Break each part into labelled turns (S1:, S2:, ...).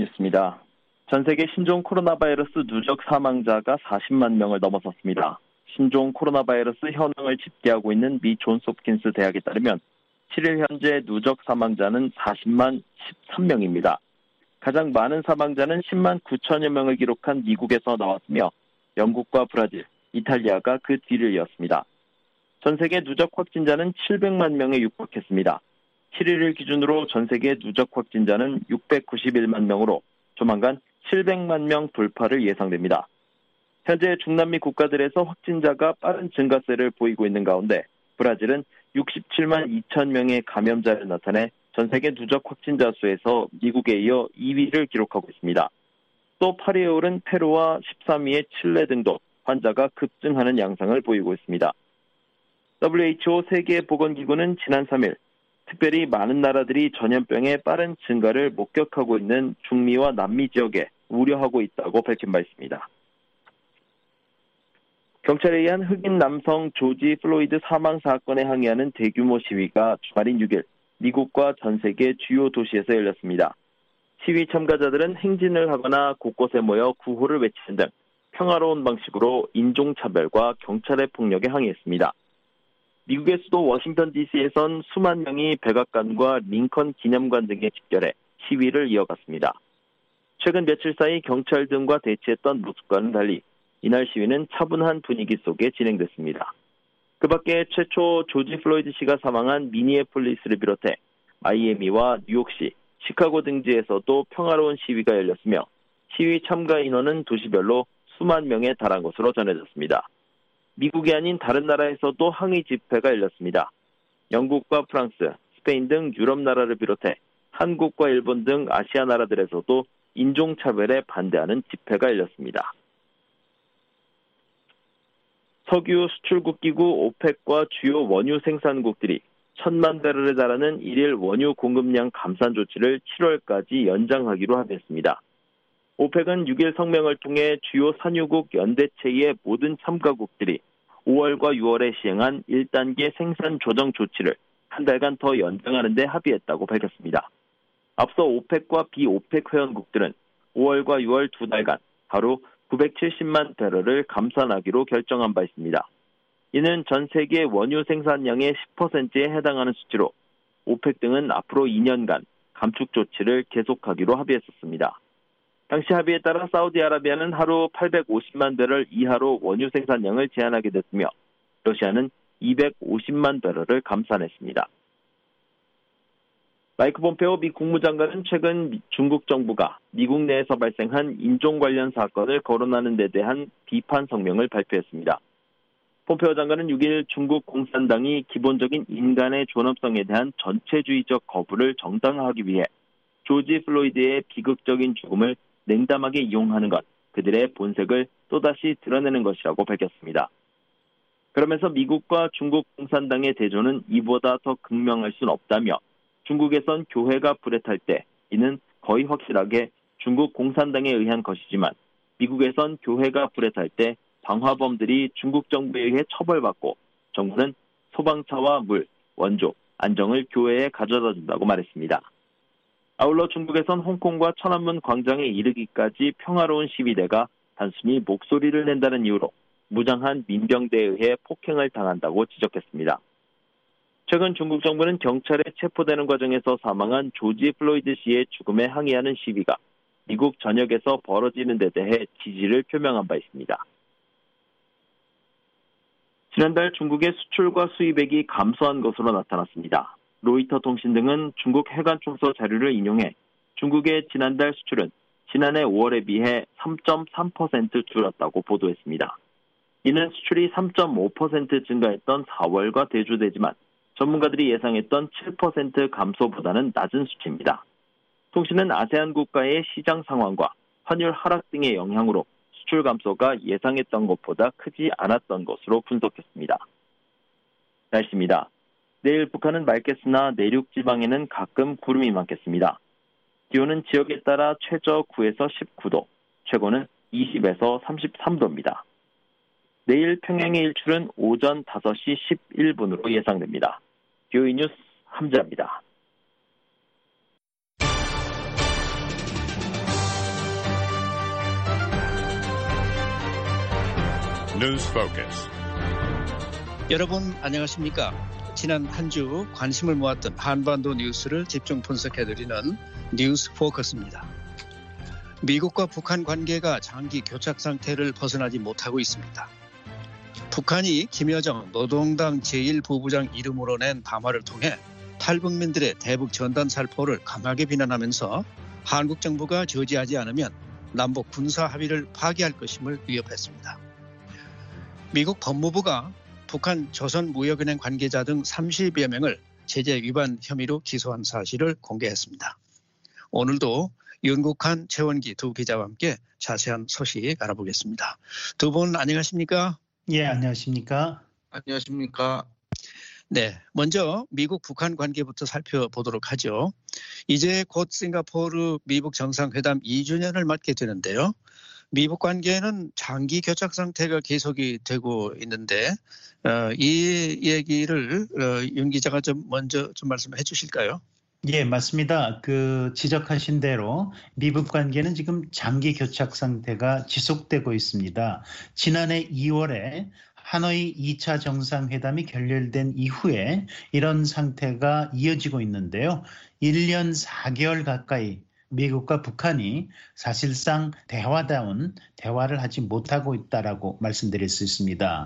S1: 뉴스입니다. 전 세계 신종 코로나 바이러스 누적 사망자가 40만 명을 넘어섰습니다. 신종 코로나 바이러스 현황을 집계하고 있는 미 존스홉킨스 대학에 따르면 7일 현재 누적 사망자는 40만 13명입니다. 가장 많은 사망자는 10만 9천여 명을 기록한 미국에서 나왔으며 영국과 브라질, 이탈리아가 그 뒤를 이었습니다. 전 세계 누적 확진자는 700만 명에 육박했습니다. 7일을 기준으로 전 세계 누적 확진자는 691만 명으로 조만간 700만 명 돌파를 예상됩니다. 현재 중남미 국가들에서 확진자가 빠른 증가세를 보이고 있는 가운데 브라질은 67만 2천 명의 감염자를 나타내 전 세계 누적 확진자 수에서 미국에 이어 2위를 기록하고 있습니다. 또 8위에 오른 페루와 13위의 칠레 등도 환자가 급증하는 양상을 보이고 있습니다. WHO 세계보건기구는 지난 3일 특별히 많은 나라들이 전염병의 빠른 증가를 목격하고 있는 중미와 남미 지역에 우려하고 있다고 밝힌 바 있습니다. 경찰에 의한 흑인 남성 조지 플로이드 사망 사건에 항의하는 대규모 시위가 주말인 6일 미국과 전 세계 주요 도시에서 열렸습니다. 시위 참가자들은 행진을 하거나 곳곳에 모여 구호를 외치는 등 평화로운 방식으로 인종차별과 경찰의 폭력에 항의했습니다. 미국의 수도 워싱턴 DC에선 수만 명이 백악관과 링컨 기념관 등에 집결해 시위를 이어갔습니다. 최근 며칠 사이 경찰 등과 대치했던 모습과는 달리 이날 시위는 차분한 분위기 속에 진행됐습니다. 그 밖에 최초 조지 플로이드 씨가 사망한 미니애폴리스를 비롯해 마이애미와 뉴욕시, 시카고 등지에서도 평화로운 시위가 열렸으며 시위 참가 인원은 도시별로 수만 명에 달한 것으로 전해졌습니다. 미국이 아닌 다른 나라에서도 항의 집회가 열렸습니다. 영국과 프랑스, 스페인 등 유럽 나라를 비롯해 한국과 일본 등 아시아 나라들에서도 인종차별에 반대하는 집회가 열렸습니다. 석유 수출국 기구 오펙과 주요 원유 생산국들이 1,000만 배럴에 달하는 일일 원유 공급량 감산 조치를 7월까지 연장하기로 합의했습니다. 오펙은 6일 성명을 통해 주요 산유국 연대체의 모든 참가국들이 5월과 6월에 시행한 1단계 생산 조정 조치를 한 달간 더 연장하는 데 합의했다고 밝혔습니다. 앞서 오펙과 비오펙 회원국들은 5월과 6월 두 달간 하루 970만 배럴을 감산하기로 결정한 바 있습니다. 이는 전 세계 원유 생산량의 10%에 해당하는 수치로 오펙 등은 앞으로 2년간 감축 조치를 계속하기로 합의했었습니다. 당시 합의에 따라 사우디아라비아는 하루 850만 배럴 이하로 원유 생산량을 제한하게 됐으며 러시아는 250만 배럴을 감산했습니다. 마이크 폼페오 미 국무장관은 최근 중국 정부가 미국 내에서 발생한 인종 관련 사건을 거론하는 데 대한 비판 성명을 발표했습니다. 폼페오 장관은 6일 중국 공산당이 기본적인 인간의 존엄성에 대한 전체주의적 거부를 정당화하기 위해 조지 플로이드의 비극적인 죽음을 냉담하게 이용하는 것, 그들의 본색을 또다시 드러내는 것이라고 밝혔습니다. 그러면서 미국과 중국 공산당의 대조는 이보다 더 극명할 수는 없다며 중국에선 교회가 불에 탈 때 이는 거의 확실하게 중국 공산당에 의한 것이지만 미국에선 교회가 불에 탈 때 방화범들이 중국 정부에 의해 처벌받고 정부는 소방차와 물, 원조, 안정을 교회에 가져다 준다고 말했습니다. 아울러 중국에선 홍콩과 천안문 광장에 이르기까지 평화로운 시위대가 단순히 목소리를 낸다는 이유로 무장한 민병대에 의해 폭행을 당한다고 지적했습니다. 최근 중국 정부는 경찰에 체포되는 과정에서 사망한 조지 플로이드 씨의 죽음에 항의하는 시위가 미국 전역에서 벌어지는 데 대해 지지를 표명한 바 있습니다. 지난달 중국의 수출과 수입액이 감소한 것으로 나타났습니다. 로이터 통신 등은 중국 해관총서 자료를 인용해 중국의 지난달 수출은 지난해 5월에 비해 3.3% 줄었다고 보도했습니다. 이는 수출이 3.5% 증가했던 4월과 대조되지만 전문가들이 예상했던 7% 감소보다는 낮은 수치입니다. 통신은 아세안 국가의 시장 상황과 환율 하락 등의 영향으로 수출 감소가 예상했던 것보다 크지 않았던 것으로 분석했습니다. 날씨입니다. 내일 북한은 맑겠으나 내륙 지방에는 가끔 구름이 많겠습니다. 기온은 지역에 따라 최저 9에서 19도, 최고는 20에서 33도입니다. 내일 평양의 일출은 오전 5시 11분으로 예상됩니다. 뷰이 뉴스 함재합니다.
S2: News Focus.
S3: 여러분 안녕하십니까? 지난 한 주 관심을 모았던 한반도 뉴스를 집중 분석해드리는 뉴스 포커스입니다. 미국과 북한 관계가 장기 교착 상태를 벗어나지 못하고 있습니다. 북한이 김여정 노동당 제1부부장 이름으로 낸 담화를 통해 탈북민들의 대북 전단 살포를 강하게 비난하면서 한국 정부가 저지하지 않으면 남북 군사 합의를 파기할 것임을 위협했습니다. 미국 법무부가 북한 조선무역은행 관계자 등 30여 명을 제재 위반 혐의로 기소한 사실을 공개했습니다. 오늘도 윤국한, 최원기 두 기자와 함께 자세한 소식 알아보겠습니다. 두 분 안녕하십니까?
S4: 예, 안녕하십니까?
S5: 안녕하십니까?
S3: 네, 먼저 미국 북한 관계부터 살펴보도록 하죠. 이제 곧 싱가포르 미북 정상회담 2주년을 맞게 되는데요. 미북 관계는 장기 교착 상태가 계속이 되고 있는데 이 얘기를 윤 기자가 좀 먼저 좀 말씀해 주실까요?
S4: 예, 맞습니다. 지적하신 대로 미북 관계는 지금 장기 교착 상태가 지속되고 있습니다. 지난해 2월에 하노이 2차 정상회담이 결렬된 이후에 이런 상태가 이어지고 있는데요. 1년 4개월 가까이 미국과 북한이 사실상 대화다운 대화를 하지 못하고 있다라고 말씀드릴 수 있습니다.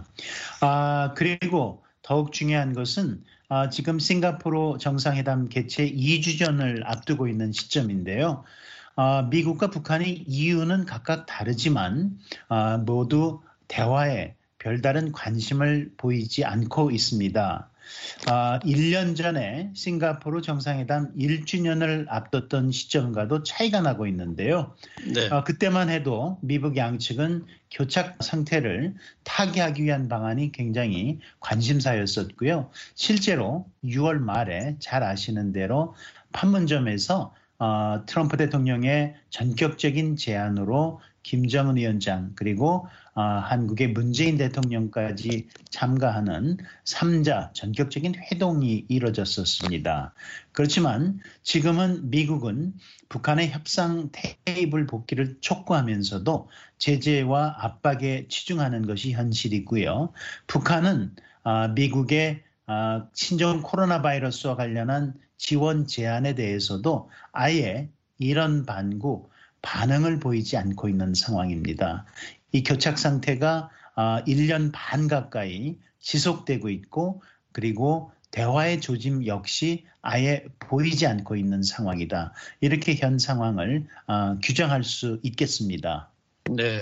S4: 그리고 더욱 중요한 것은 지금 싱가포르 정상회담 개최 2주년을 앞두고 있는 시점인데요. 미국과 북한의 이유는 각각 다르지만 모두 대화에 별다른 관심을 보이지 않고 있습니다. 1년 전에 싱가포르 정상회담 1주년을 앞뒀던 시점과도 차이가 나고 있는데요.
S3: 네.
S4: 그때만 해도 미북 양측은 교착 상태를 타개하기 위한 방안이 굉장히 관심사였었고요. 실제로 6월 말에 잘 아시는 대로 판문점에서 트럼프 대통령의 전격적인 제안으로 김정은 위원장 그리고 한국의 문재인 대통령까지 참가하는 3자 전격적인 회동이 이뤄졌었습니다. 그렇지만 지금은 미국은 북한의 협상 테이블 복귀를 촉구하면서도 제재와 압박에 치중하는 것이 현실이고요. 북한은 미국의 신종 코로나 바이러스와 관련한 지원 제안에 대해서도 아예 이런 반응을 보이지 않고 있는 상황입니다. 이 교착 상태가 1년 반 가까이 지속되고 있고 그리고 대화의 조짐 역시 아예 보이지 않고 있는 상황이다. 이렇게 현 상황을 규정할 수 있겠습니다.
S3: 네.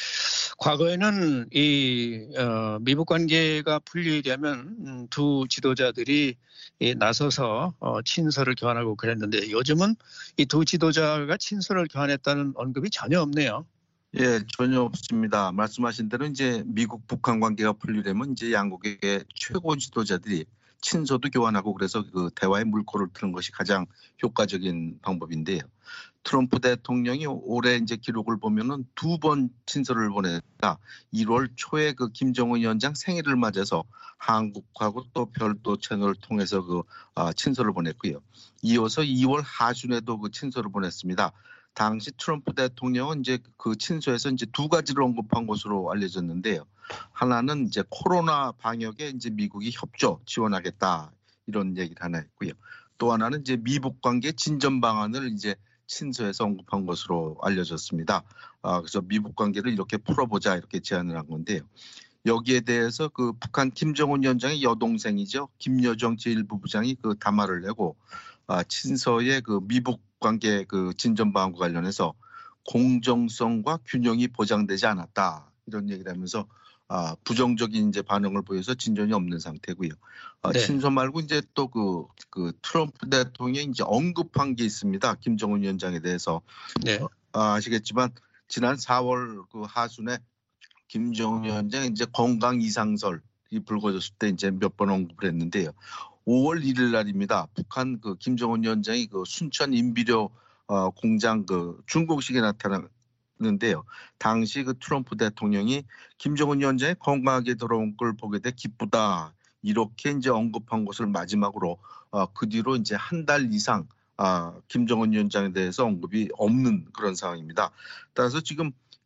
S3: 과거에는 이 미북 관계가 풀리려면 두 지도자들이 나서서 친서를 교환하고 그랬는데 요즘은 이 두 지도자가 친서를 교환했다는 언급이 전혀 없네요.
S5: 예, 전혀 없습니다. 말씀하신 대로 이제 미국 북한 관계가 풀리려면 이제 양국의 최고 지도자들이 친서도 교환하고 그래서 그 대화의 물꼬를 트는 것이 가장 효과적인 방법인데요. 트럼프 대통령이 올해 이제 기록을 보면은 2번 친서를 보냈다. 1월 초에 그 김정은 위원장 생일을 맞아서 한국하고 또 별도 채널을 통해서 친서를 보냈고요. 이어서 2월 하순에도 그 친서를 보냈습니다. 당시 트럼프 대통령은 이제 그 친서에서 이제 두 가지를 언급한 것으로 알려졌는데요. 하나는 이제 코로나 방역에 이제 미국이 협조 지원하겠다 이런 얘기를 하나 했고요. 또 하나는 이제 미북 관계 진전 방안을 이제 친서에서 언급한 것으로 알려졌습니다. 그래서 미북 관계를 이렇게 풀어보자 이렇게 제안을 한 건데요. 여기에 대해서 그 북한 김정은 위원장의 여동생이죠. 김여정 제1부부장이 그 담화를 내고 친서의 그 미북 관계 그 진전 방안과 관련해서 공정성과 균형이 보장되지 않았다 이런 얘기를 하면서 부정적인 이제 반응을 보여서 진전이 없는 상태고요.
S3: 네.
S5: 친서 말고 이제 또 그 트럼프 대통령이 이제 언급한 게 있습니다. 김정은 위원장에 대해서.
S3: 네.
S5: 아시겠지만 지난 4월 그 하순에 김정은 위원장 이제 건강 이상설이 불거졌을 때 이제 몇 번 언급을 했는데요. 5월 1일 날입니다. 북한 그 김정은 위원장이 그 순천 인비료 공장 그 준공식에 나타났는데요. 당시 그 트럼프 대통령이 김정은 위원장이 건강하게 돌아온 걸 보게 돼 기쁘다. 이렇게 이제 언급한 것을 마지막으로 그 뒤로 이제 한 달 이상 김정은 위원장에 대해서 언급이 없는 그런 상황입니다. 따라서 지금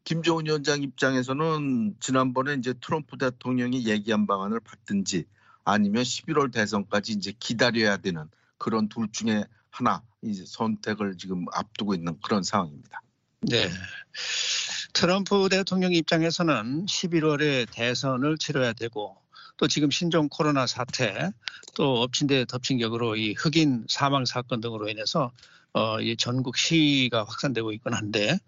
S5: 김정은 위원장 입장에서는 지난번에 이제 트럼프 대통령이 얘기한 방안을 받든지 아니면 11월 대선까지 이제 기다려야 되는 그런 둘 중에 하나 이제 선택을 지금 앞두고 있는 그런 상황입니다.
S3: 네. 트럼프 대통령 입장에서는 11월에 대선을 치러야 되고 또 지금 신종 코로나 사태 또 엎친 데 덮친 격으로 이 흑인 사망 사건 등으로 인해서 이 전국 시위가 확산되고 있긴 한데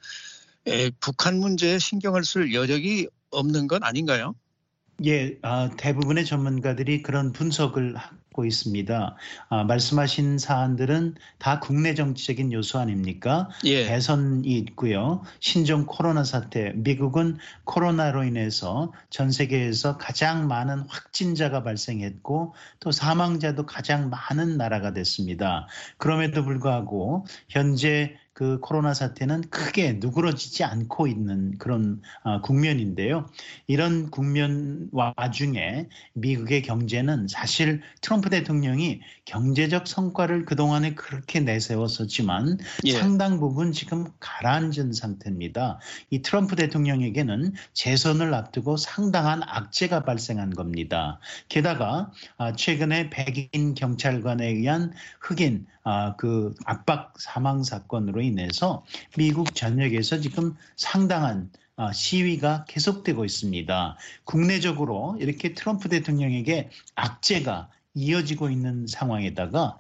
S3: 북한 문제에 신경을 쓸 여력이 없는 건 아닌가요?
S4: 예, 대부분의 전문가들이 그런 분석을 하고 있습니다. 말씀하신 사안들은 다 국내 정치적인 요소 아닙니까?
S3: 예.
S4: 대선이 있고요. 신종 코로나 사태, 미국은 코로나로 인해서 전 세계에서 가장 많은 확진자가 발생했고 또 사망자도 가장 많은 나라가 됐습니다. 그럼에도 불구하고 현재 그 코로나 사태는 크게 누그러지지 않고 있는 그런 국면인데요. 이런 국면 와중에 미국의 경제는 사실 트럼프 대통령이 경제적 성과를 그동안에 그렇게 내세웠었지만 상당 부분 지금 가라앉은 상태입니다. 이 트럼프 대통령에게는 재선을 앞두고 상당한 악재가 발생한 겁니다. 게다가 최근에 백인 경찰관에 의한 흑인 그 압박 사망 사건으로 인해서 미국 전역에서 지금 상당한 시위가 계속되고 있습니다. 국내적으로 이렇게 트럼프 대통령에게 악재가 이어지고 있는 상황에다가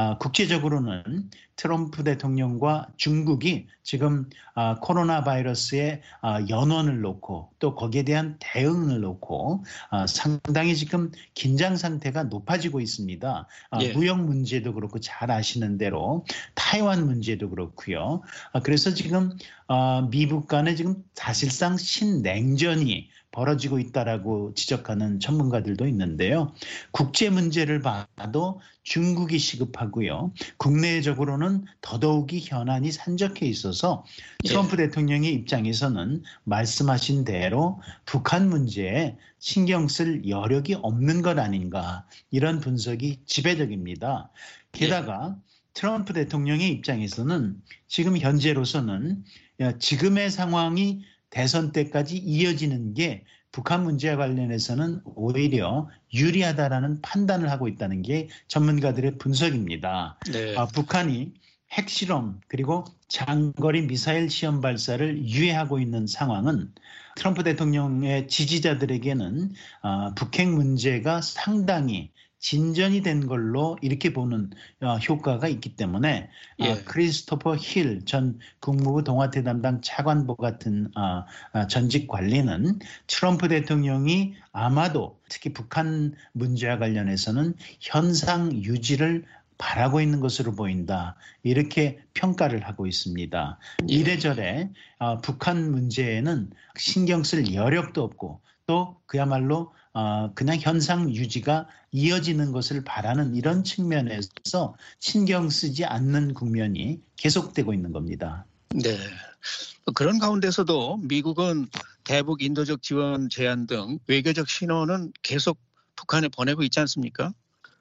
S4: 국제적으로는 트럼프 대통령과 중국이 지금 코로나 바이러스의 연원을 놓고 또 거기에 대한 대응을 놓고 상당히 지금 긴장 상태가 높아지고 있습니다. 무역 문제도 그렇고 잘 아시는 대로 타이완 문제도 그렇고요. 그래서 지금 미국 간에 지금 사실상 신냉전이 벌어지고 있다라고 지적하는 전문가들도 있는데요. 국제 문제를 봐도 중국이 시급하고요. 국내적으로는 더더욱이 현안이 산적해 있어서 트럼프 대통령의 입장에서는 말씀하신 대로 북한 문제에 신경 쓸 여력이 없는 것 아닌가 이런 분석이 지배적입니다. 게다가 트럼프 대통령의 입장에서는 지금 현재로서는 지금의 상황이 대선 때까지 이어지는 게 북한 문제와 관련해서는 오히려 유리하다라는 판단을 하고 있다는 게 전문가들의 분석입니다.
S3: 네.
S4: 북한이 핵실험 그리고 장거리 미사일 시험 발사를 유예하고 있는 상황은 트럼프 대통령의 지지자들에게는 북핵 문제가 상당히 진전이 된 걸로 이렇게 보는 효과가 있기 때문에 크리스토퍼 힐 전 국무부 동아태 담당 차관보 같은 전직 관리는 트럼프 대통령이 아마도 특히 북한 문제와 관련해서는 현상 유지를 바라고 있는 것으로 보인다. 이렇게 평가를 하고 있습니다. 이래저래 북한 문제에는 신경 쓸 여력도 없고 또 그야말로 그냥 현상 유지가 이어지는 것을 바라는 이런 측면에서 신경 쓰지 않는 국면이 계속되고 있는 겁니다.
S3: 네. 그런 가운데서도 미국은 대북 인도적 지원 제한 등 외교적 신호는 계속 북한에 보내고 있지 않습니까?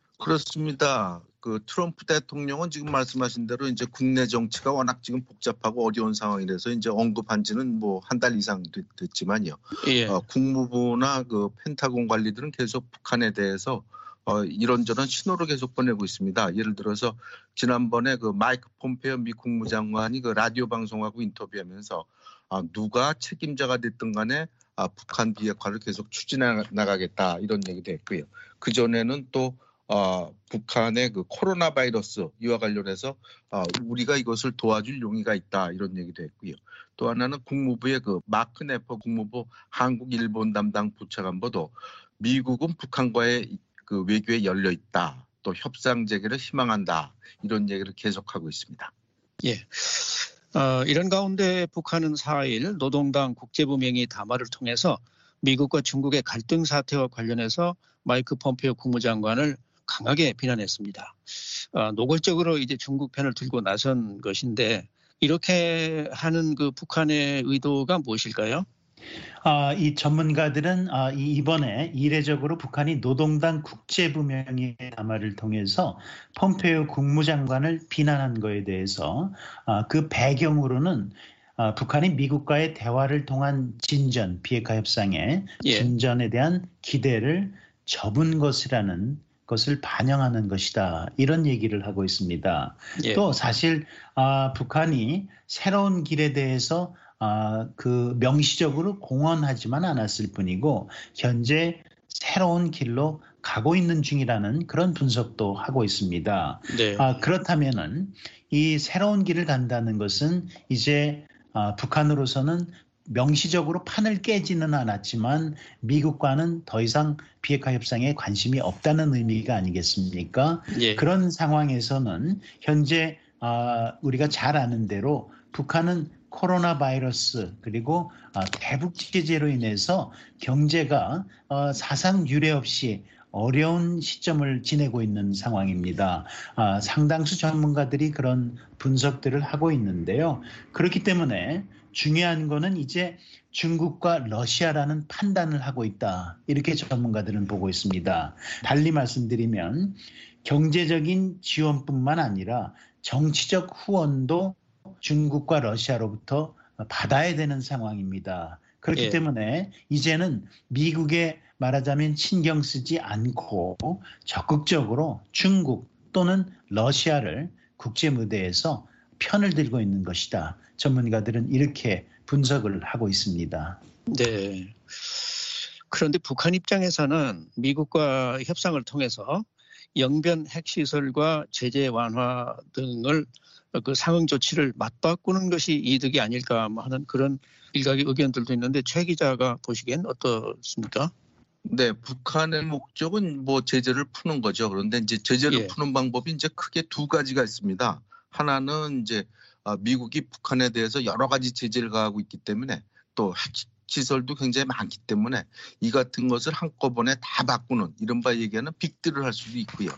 S5: 그렇습니다. 그 트럼프 대통령은 지금 말씀하신 대로 이제 국내 정치가 워낙 지금 복잡하고 어려운 상황이라서 이제 언급한 지는 뭐 한 달 이상 됐지만요. 국무부나 그 펜타곤 관리들은 계속 북한에 대해서 이런저런 신호를 계속 보내고 있습니다. 예를 들어서 지난번에 그 마이크 폼페이오 미 국무장관이 그 라디오 방송하고 인터뷰하면서 누가 책임자가 됐든 간에 북한 비핵화를 계속 추진해 나가겠다 이런 얘기도 했고요. 그 전에는 또 북한의 그 코로나 바이러스 이와 관련해서 우리가 이것을 도와줄 용의가 있다 이런 얘기도 했고요. 또 하나는 국무부의 그 마크 네퍼 국무부 한국 일본 담당 부차관보도 미국은 북한과의 그 외교에 열려 있다. 또 협상 재개를 희망한다. 이런 얘기를 계속하고 있습니다.
S3: 이런 가운데 북한은 4일 노동당 국제부명의 담화를 통해서 미국과 중국의 갈등 사태와 관련해서 마이크 폼페이오 국무장관을 강하게 비난했습니다. 노골적으로 이제 중국 편을 들고 나선 것인데 이렇게 하는 그 북한의 의도가 무엇일까요?
S4: 이 전문가들은 이번에 이례적으로 북한이 노동당 국제부명의 담화를 통해서 폼페이오 국무장관을 비난한 거에 대해서 그 배경으로는 북한이 미국과의 대화를 통한 진전, 비핵화 협상의
S3: 예.
S4: 진전에 대한 기대를 접은 것이라는 것을 반영하는 것이다. 이런 얘기를 하고 있습니다.
S3: 예.
S4: 또 사실 북한이 새로운 길에 대해서 그 명시적으로 공언하지만 않았을 뿐이고 현재 새로운 길로 가고 있는 중이라는 그런 분석도 하고 있습니다.
S3: 네.
S4: 그렇다면은 이 새로운 길을 간다는 것은 이제 북한으로서는 명시적으로 판을 깨지는 않았지만 미국과는 더 이상 비핵화 협상에 관심이 없다는 의미가 아니겠습니까?
S3: 예.
S4: 그런 상황에서는 현재 우리가 잘 아는 대로 북한은 코로나 바이러스 그리고 대북 제재로 인해서 경제가 사상 유례 없이 어려운 시점을 지내고 있는 상황입니다. 상당수 전문가들이 그런 분석들을 하고 있는데요. 그렇기 때문에 중요한 거는 이제 중국과 러시아라는 판단을 하고 있다. 이렇게 전문가들은 보고 있습니다. 달리 말씀드리면 경제적인 지원뿐만 아니라 정치적 후원도 중국과 러시아로부터 받아야 되는 상황입니다. 그렇기 때문에 이제는 미국에 말하자면 신경 쓰지 않고 적극적으로 중국 또는 러시아를 국제 무대에서 편을 들고 있는 것이다. 전문가들은 이렇게 분석을 하고 있습니다.
S3: 네. 그런데 북한 입장에서는 미국과 협상을 통해서 영변 핵시설과 제재 완화 등을 그 상응 조치를 맞바꾸는 것이 이득이 아닐까 하는 그런 일각의 의견들도 있는데 최 기자가 보시기엔 어떻습니까?
S5: 네, 북한의 목적은 뭐 제재를 푸는 거죠. 그런데 이제 제재를 푸는 방법이 이제 크게 두 가지가 있습니다. 하나는 이제 미국이 북한에 대해서 여러 가지 제재를 가하고 있기 때문에 또 핵시설도 굉장히 많기 때문에 이 같은 것을 한꺼번에 다 바꾸는 이른바 얘기하는 빅딜을 할 수도 있고요.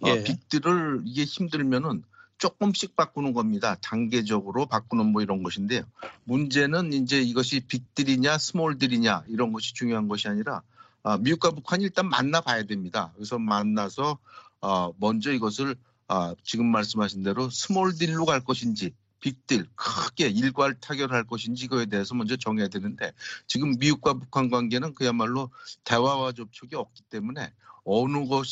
S5: 빅딜을 이게 힘들면은 조금씩 바꾸는 겁니다. 단계적으로 바꾸는 뭐 이런 것인데요. 문제는 이제 이것이 빅딜이냐 스몰딜이냐 이런 것이 중요한 것이 아니라 미국과 북한이 일단 만나봐야 됩니다. 그래서 만나서 먼저 이것을 지금 말씀하신 대로 스몰딜로 갈 것인지 빅딜 크게 일괄 타결할 것인지 이거에 대해서 먼저 정해야 되는데 지금 미국과 북한 관계는 그야말로 대화와 접촉이 없기 때문에 어느 것이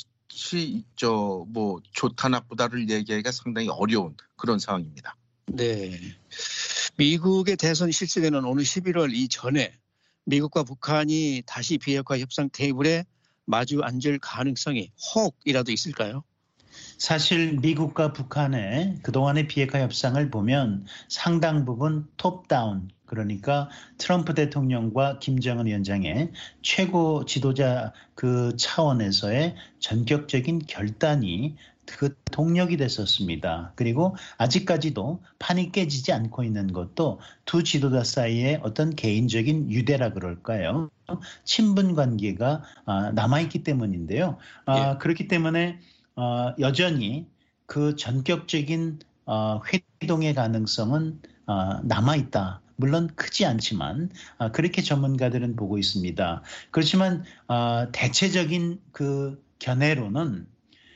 S5: 뭐 좋다 나쁘다를 얘기하기가 상당히 어려운 그런 상황입니다.
S3: 네, 미국의 대선 실시되는 오는 11월 이전에 미국과 북한이 다시 비핵화 협상 테이블에 마주 앉을 가능성이 혹이라도 있을까요?
S4: 사실 미국과 북한의 그동안의 비핵화 협상을 보면 상당 부분 톱다운 그러니까 트럼프 대통령과 김정은 위원장의 최고 지도자 그 차원에서의 전격적인 결단이 그 동력이 됐었습니다. 그리고 아직까지도 판이 깨지지 않고 있는 것도 두 지도자 사이의 어떤 개인적인 유대라 그럴까요? 친분 관계가 남아있기 때문인데요. 그렇기 때문에 여전히 그 전격적인 회동의 가능성은 남아있다. 물론 크지 않지만 그렇게 전문가들은 보고 있습니다. 그렇지만 대체적인 그 견해로는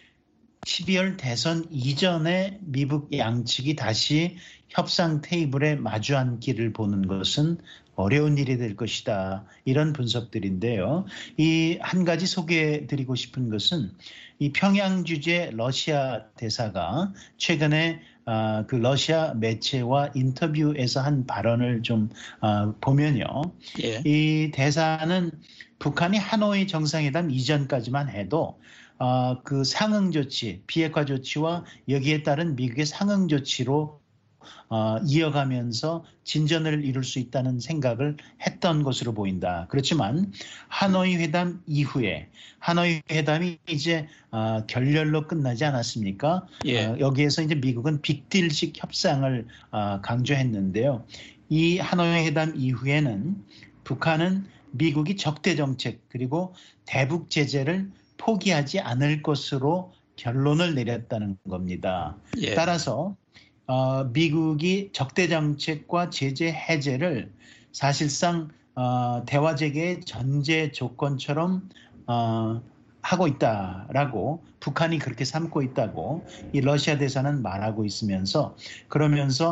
S4: 12월 대선 이전에 미국 양측이 다시 협상 테이블에 마주 앉기를 보는 것은 어려운 일이 될 것이다. 이런 분석들인데요. 이 한 가지 소개해드리고 싶은 것은 이 평양 주재 러시아 대사가 최근에 그 러시아 매체와 인터뷰에서 한 발언을 좀 보면요. 이 대사는 북한이 하노이 정상회담 이전까지만 해도 그 상응 조치, 비핵화 조치와 여기에 따른 미국의 상응 조치로 이어가면서 진전을 이룰 수 있다는 생각을 했던 것으로 보인다. 그렇지만 하노이 회담 이후에 하노이 회담이 이제 결렬로 끝나지 않았습니까? 여기에서 이제 미국은 빅딜식 협상을 강조했는데요. 이 하노이 회담 이후에는 북한은 미국이 적대 정책 그리고 대북 제재를 포기하지 않을 것으로 결론을 내렸다는 겁니다. 따라서 미국이 적대 정책과 제재 해제를 사실상 대화 재개의 전제 조건처럼 하고 있다라고 북한이 그렇게 삼고 있다고 이 러시아 대사는 말하고 있으면서 그러면서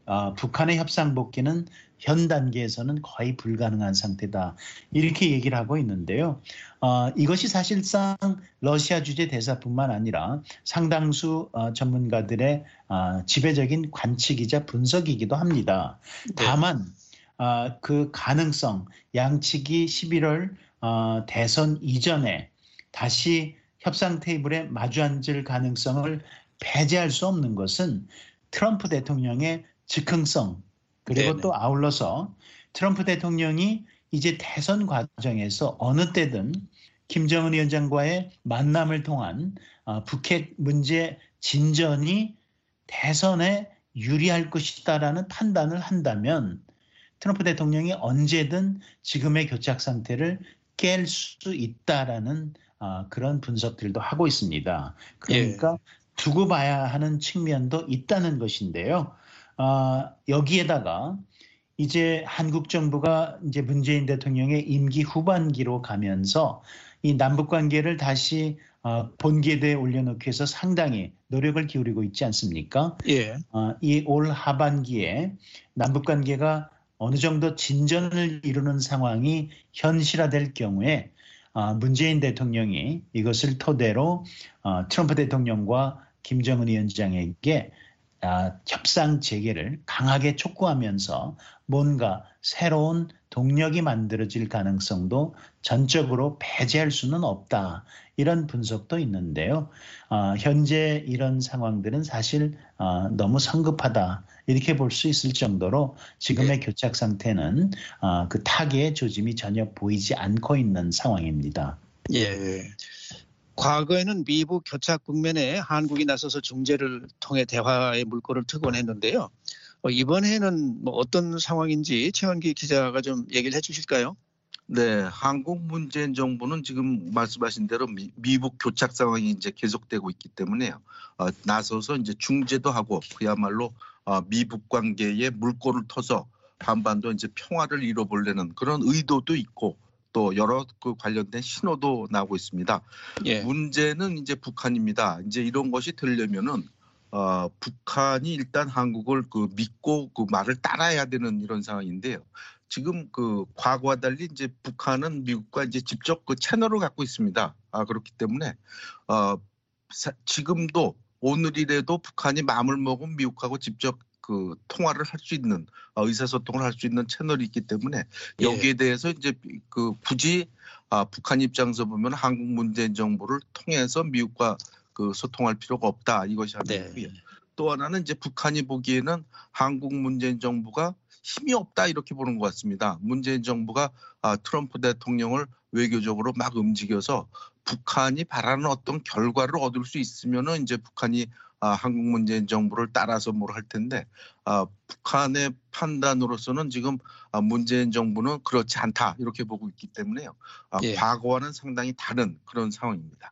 S4: 북한의 협상 복귀는 현 단계에서는 거의 불가능한 상태다. 이렇게 얘기를 하고 있는데요. 이것이 사실상 러시아 주재 대사뿐만 아니라 상당수 전문가들의 지배적인 관측이자 분석이기도 합니다. 다만 그 가능성, 양측이 11월 대선 이전에 다시 협상 테이블에 마주 앉을 가능성을 배제할 수 없는 것은 트럼프 대통령의 즉흥성, 그리고 또 아울러서 트럼프 대통령이 이제 대선 과정에서 어느 때든 김정은 위원장과의 만남을 통한 북핵 문제 진전이 대선에 유리할 것이다라는 판단을 한다면 트럼프 대통령이 언제든 지금의 교착 상태를 깰 수 있다라는 그런 분석들도 하고 있습니다. 그러니까 두고 봐야 하는 측면도 있다는 것인데요. 여기에다가 이제 한국 정부가 이제 문재인 대통령의 임기 후반기로 가면서 이 남북 관계를 다시 본궤도에 올려놓기 위해서 상당히 노력을 기울이고 있지 않습니까? 이 올 하반기에 남북 관계가 어느 정도 진전을 이루는 상황이 현실화될 경우에 문재인 대통령이 이것을 토대로 트럼프 대통령과 김정은 위원장에게 협상 재개를 강하게 촉구하면서 뭔가 새로운 동력이 만들어질 가능성도 전적으로 배제할 수는 없다. 이런 분석도 있는데요. 현재 이런 상황들은 사실 너무 성급하다. 이렇게 볼 수 있을 정도로 지금의 교착 상태는 그 타개의 조짐이 전혀 보이지 않고 있는 상황입니다.
S3: 과거에는 미북 교착 국면에 한국이 나서서 중재를 통해 대화의 물꼬를 트곤 했는데요. 이번에는 뭐 어떤 상황인지 최원기 기자가 좀 얘기를 해주실까요?
S5: 네, 한국 문재인 정부는 지금 말씀하신 대로 미북 교착 상황이 이제 계속되고 있기 때문에 나서서 이제 중재도 하고 그야말로 미북 관계에 물꼬를 터서 한반도 이제 평화를 이뤄보려는 그런 의도도 있고 또 여러 그 관련된 신호도 나오고 있습니다. 문제는 이제 북한입니다. 이제 이런 것이 되려면은 북한이 일단 한국을 믿고 그 말을 따라야 되는 이런 상황인데요. 지금 그 과거와 달리 이제 북한은 미국과 이제 직접 그 채널을 갖고 있습니다. 그렇기 때문에 지금도 오늘이라도 북한이 마음을 먹은 미국하고 직접 그 통화를 할 수 있는 의사소통을 할 수 있는 채널이 있기 때문에 여기에 대해서 이제 그 굳이 북한 입장에서 보면 한국 문재인 정부를 통해서 미국과 그 소통할 필요가 없다 이것이 하나이고요. 또 하나는 이제 북한이 보기에는 한국 문재인 정부가 힘이 없다 이렇게 보는 것 같습니다. 문재인 정부가 트럼프 대통령을 외교적으로 막 움직여서 북한이 바라는 어떤 결과를 얻을 수 있으면은 이제 북한이 한국 문재인 정부를 따라서 뭘 할 텐데 북한의 판단으로서는 지금 문재인 정부는 그렇지 않다 이렇게 보고 있기 때문에요. 과거와는 상당히 다른 그런 상황입니다.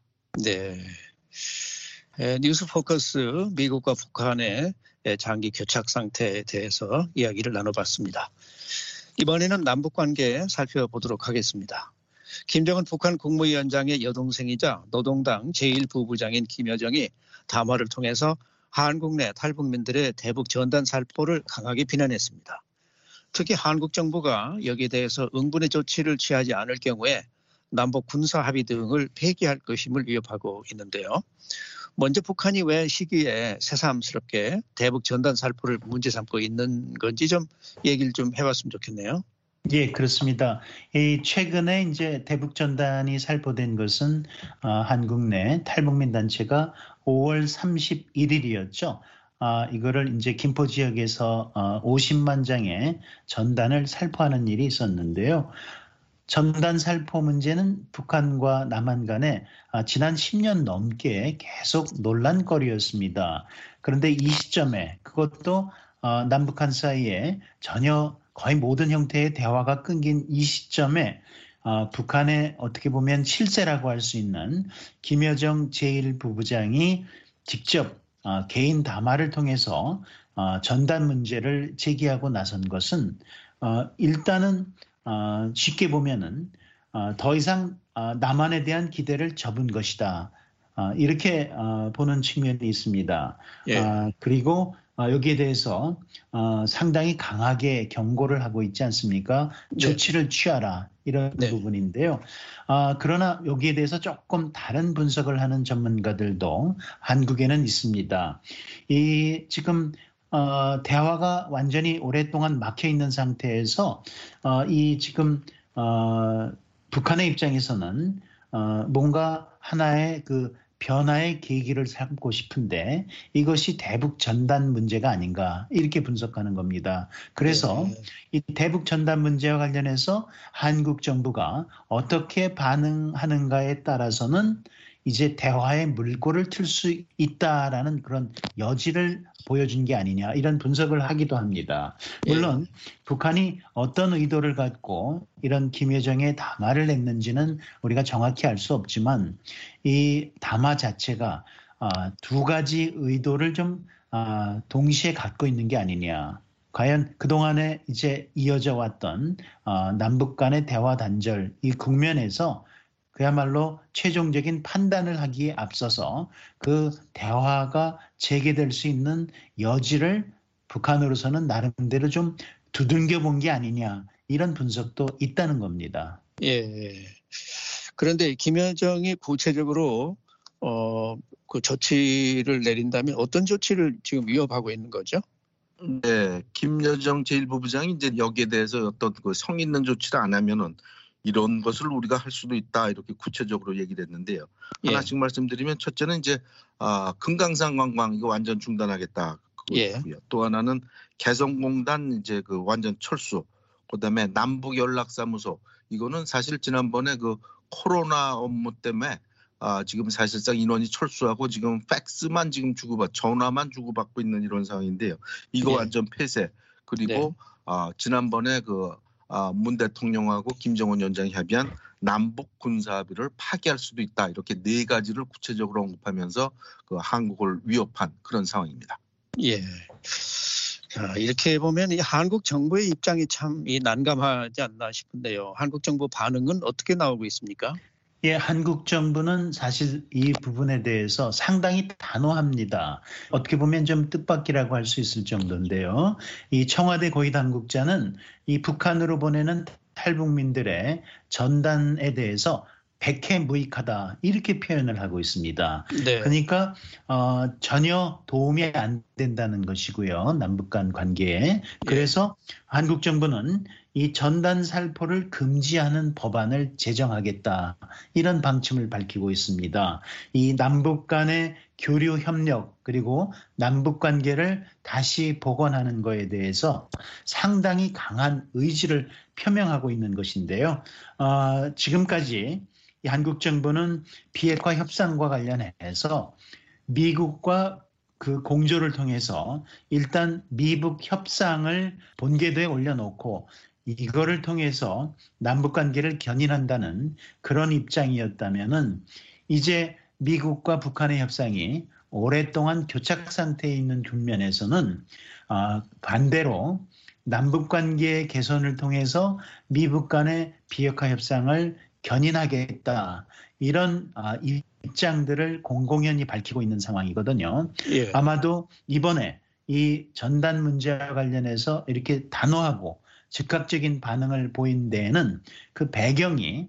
S3: 뉴스 포커스 미국과 북한의 장기 교착 상태에 대해서 이야기를 나눠봤습니다. 이번에는 남북 관계 살펴보도록 하겠습니다. 김정은 북한 국무위원장의 여동생이자 노동당 제1부부장인 김여정이 담화를 통해서 한국 내 탈북민들의 대북 전단 살포를 강하게 비난했습니다. 특히 한국 정부가 여기에 대해서 응분의 조치를 취하지 않을 경우에 남북 군사 합의 등을 폐기할 것임을 위협하고 있는데요. 먼저 북한이 왜 시기에 새삼스럽게 대북 전단 살포를 문제 삼고 있는 건지 좀 얘기를 좀 해봤으면 좋겠네요.
S4: 그렇습니다. 최근에 이제 대북 전단이 살포된 것은 한국 내 탈북민 단체가 5월 31일이었죠. 이거를 이제 김포 지역에서 50만 장의 전단을 살포하는 일이 있었는데요. 전단 살포 문제는 북한과 남한 간에 지난 10년 넘게 계속 논란거리였습니다. 그런데 이 시점에 그것도 남북한 사이에 전혀 거의 모든 형태의 대화가 끊긴 이 시점에 북한의 어떻게 보면 실세라고 할 수 있는 김여정 제1부부장이 직접 개인 담화를 통해서 전단 문제를 제기하고 나선 것은 일단은 쉽게 보면은 더 이상 남한에 대한 기대를 접은 것이다. 이렇게 보는 측면이 있습니다. 그리고 여기에 대해서 상당히 강하게 경고를 하고 있지 않습니까? 조치를 취하라 이런 부분인데요. 그러나 여기에 대해서 조금 다른 분석을 하는 전문가들도 한국에는 있습니다. 지금 대화가 완전히 오랫동안 막혀 있는 상태에서 지금 북한의 입장에서는 뭔가 하나의 그 변화의 계기를 삼고 싶은데 이것이 대북 전단 문제가 아닌가 이렇게 분석하는 겁니다. 그래서 이 대북 전단 문제와 관련해서 한국 정부가 어떻게 반응하는가에 따라서는 이제 대화의 물꼬를 틀 수 있다라는 그런 여지를 보여준 게 아니냐 이런 분석을 하기도 합니다. 물론 북한이 어떤 의도를 갖고 이런 김여정의 담화를 냈는지는 우리가 정확히 알 수 없지만 이 담화 자체가 두 가지 의도를 좀 동시에 갖고 있는 게 아니냐. 과연 그동안에 이제 이어져 왔던 남북 간의 대화 단절 이 국면에서 그야말로 최종적인 판단을 하기에 앞서서 그 대화가 재개될 수 있는 여지를 북한으로서는 나름대로 좀 두들겨 본 게 아니냐 이런 분석도 있다는 겁니다.
S3: 예. 그런데 김여정이 구체적으로 그 조치를 내린다면 어떤 조치를 지금 위협하고 있는 거죠?
S5: 네, 김여정 제1부부장이 이제 여기에 대해서 어떤 그 성 있는 조치를 안 하면은 이런 것을 우리가 할 수도 있다 이렇게 구체적으로 얘기를 했는데요. 하나씩 말씀드리면 첫째는 이제 금강산 관광 이거 완전 중단하겠다. 그거고요. 또 하나는 개성공단 이제 그 완전 철수. 그다음에 남북 연락사무소 이거는 사실 지난번에 그 코로나 업무 때문에 지금 사실상 인원이 철수하고 지금 팩스만 지금 전화만 주고받고 있는 이런 상황인데요. 이거 완전 폐쇄. 그리고 지난번에 문 대통령하고 김정은 위원장이 협의한 남북 군사합의를 파기할 수도 있다. 이렇게 네 가지를 구체적으로 언급하면서 그 한국을 위협한 그런 상황입니다.
S3: 예. 자, 이렇게 보면 이 한국 정부의 입장이 참 난감하지 않나 싶은데요. 한국 정부 반응은 어떻게 나오고 있습니까?
S4: 예, 한국 정부는 사실 이 부분에 대해서 상당히 단호합니다. 어떻게 보면 좀 뜻밖이라고 할 수 있을 정도인데요. 이 청와대 고위 당국자는 이 북한으로 보내는 탈북민들의 전단에 대해서 백해무익하다 이렇게 표현을 하고 있습니다. 그러니까 전혀 도움이 안 된다는 것이고요. 남북 간 관계에. 그래서 한국 정부는 이 전단 살포를 금지하는 법안을 제정하겠다. 이런 방침을 밝히고 있습니다. 이 남북 간의 교류 협력 그리고 남북 관계를 다시 복원하는 것에 대해서 상당히 강한 의지를 표명하고 있는 것인데요. 지금까지 이 한국 정부는 비핵화 협상과 관련해서 미국과 그 공조를 통해서 일단 미북 협상을 본궤도에 올려놓고 이거를 통해서 남북 관계를 견인한다는 그런 입장이었다면은 이제 미국과 북한의 협상이 오랫동안 교착 상태에 있는 국면에서는 반대로 남북 관계 개선을 통해서 미북 간의 비핵화 협상을 견인하겠다. 이런 입장들을 공공연히 밝히고 있는 상황이거든요. 아마도 이번에 이 전단 문제와 관련해서 이렇게 단호하고 즉각적인 반응을 보인 데에는 그 배경이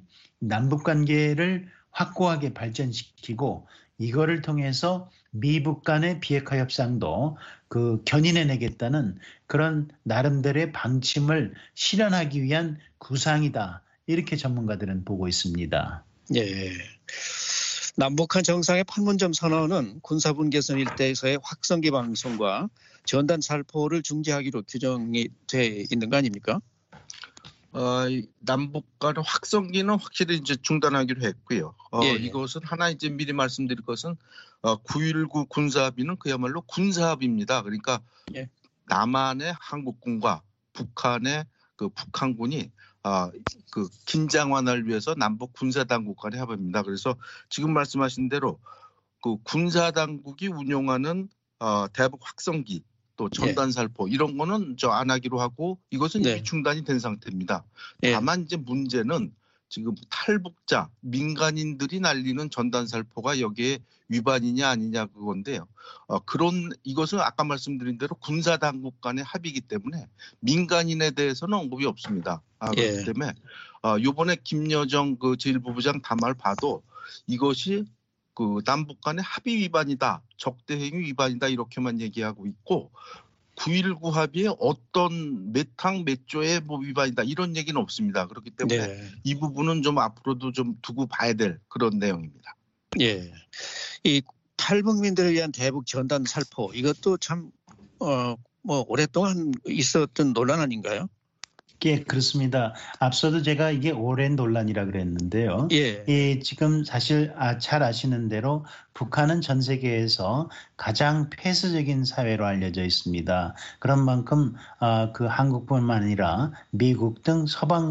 S4: 남북관계를 확고하게 발전시키고 이거를 통해서 미북 간의 비핵화 협상도 그 견인해내겠다는 그런 나름대로의 방침을 실현하기 위한 구상이다. 이렇게 전문가들은 보고 있습니다.
S3: 예. 남북한 정상의 판문점 선언은 군사분 개선 일대에서의 확성기 방송과 전단 살포를 중지하기로 규정이 돼 있는 거 아닙니까?
S5: 남북 간 확성기는 확실히 이제 중단하기로 했고요. 이것은 하나 이제 미리 말씀드릴 것은 9.19 군사합의는 그야말로 군사합의입니다. 그러니까 남한의 한국군과 북한의 그 북한군이 그 긴장 완화를 위해서 남북 군사 당국 간의 합의입니다. 그래서 지금 말씀하신 대로 그 군사 당국이 운용하는 대북 확성기 또 전단 살포 이런 거는 안 하기로 하고 이것은 이미 중단이 된 상태입니다. 다만 이제 문제는 지금 탈북자, 민간인들이 날리는 전단살포가 여기에 위반이냐 아니냐 그건데요. 이것은 아까 말씀드린 대로 군사당국 간의 합의이기 때문에 민간인에 대해서는 언급이 없습니다. 그렇기 때문에 이번에 김여정 그 제1부부장 담화를 봐도 이것이 그 남북 간의 합의 위반이다, 적대행위 위반이다 이렇게만 얘기하고 있고 9.19 합의에 어떤 몇 항 몇 조의 뭐 위반이다 이런 얘기는 없습니다. 그렇기 때문에 이 부분은 좀 앞으로도 좀 두고 봐야 될 그런 내용입니다.
S3: 예, 이 탈북민들에 의한 대북 전단 살포 이것도 참 뭐 오랫동안 있었던 논란 아닌가요?
S4: 예, 그렇습니다. 앞서도 제가 이게 오랜 논란이라 그랬는데요. 지금 사실 잘 아시는 대로 북한은 전 세계에서 가장 폐쇄적인 사회로 알려져 있습니다. 그런 만큼 그 한국뿐만 아니라 미국 등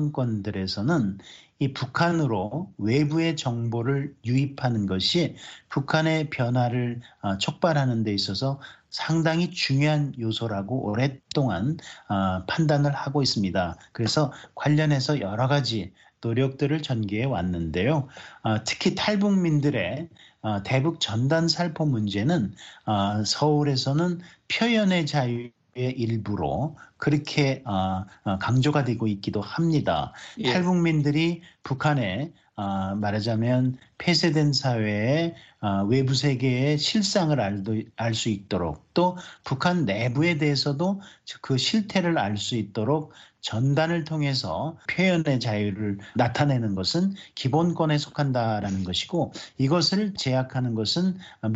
S4: 서방권들에서는 이 북한으로 외부의 정보를 유입하는 것이 북한의 변화를 촉발하는 데 있어서 상당히 중요한 요소라고 오랫동안 판단을 하고 있습니다. 그래서 관련해서 여러 가지 노력들을 전개해 왔는데요. 특히 탈북민들의 대북 전단 살포 문제는 서울에서는 표현의 자유의 일부로 그렇게 강조가 되고 있기도 합니다. 탈북민들이 북한에 말하자면 폐쇄된 사회의 외부 세계의 실상을 알 수 있도록 또 북한 내부에 대해서도 그 실태를 알 수 있도록 전단을 통해서 표현의 자유를 나타내는 것은 기본권에 속한다라는 것이고 이것을 제약하는 것은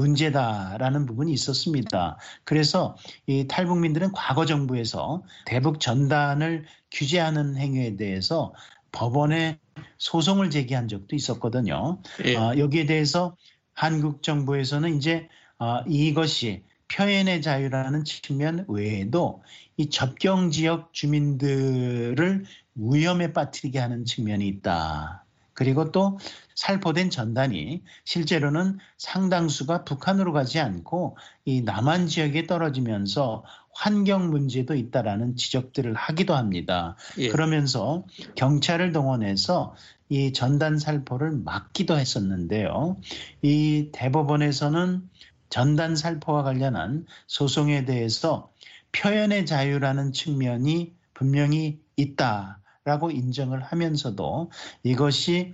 S4: 문제다라는 부분이 있었습니다. 그래서 이 탈북민들은 과거 정부에서 대북 전단을 규제하는 행위에 대해서 법원에 소송을 제기한 적도 있었거든요. 여기에 대해서 한국 정부에서는 이제 이것이 표현의 자유라는 측면 외에도 이 접경 지역 주민들을 위험에 빠뜨리게 하는 측면이 있다. 그리고 또 살포된 전단이 실제로는 상당수가 북한으로 가지 않고 이 남한 지역에 떨어지면서 환경 문제도 있다라는 지적들을 하기도 합니다. 그러면서 경찰을 동원해서 이 전단 살포를 막기도 했었는데요. 이 대법원에서는 전단 살포와 관련한 소송에 대해서 표현의 자유라는 측면이 분명히 있다라고 인정을 하면서도 이것이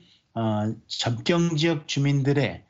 S4: 접경 지역 주민들의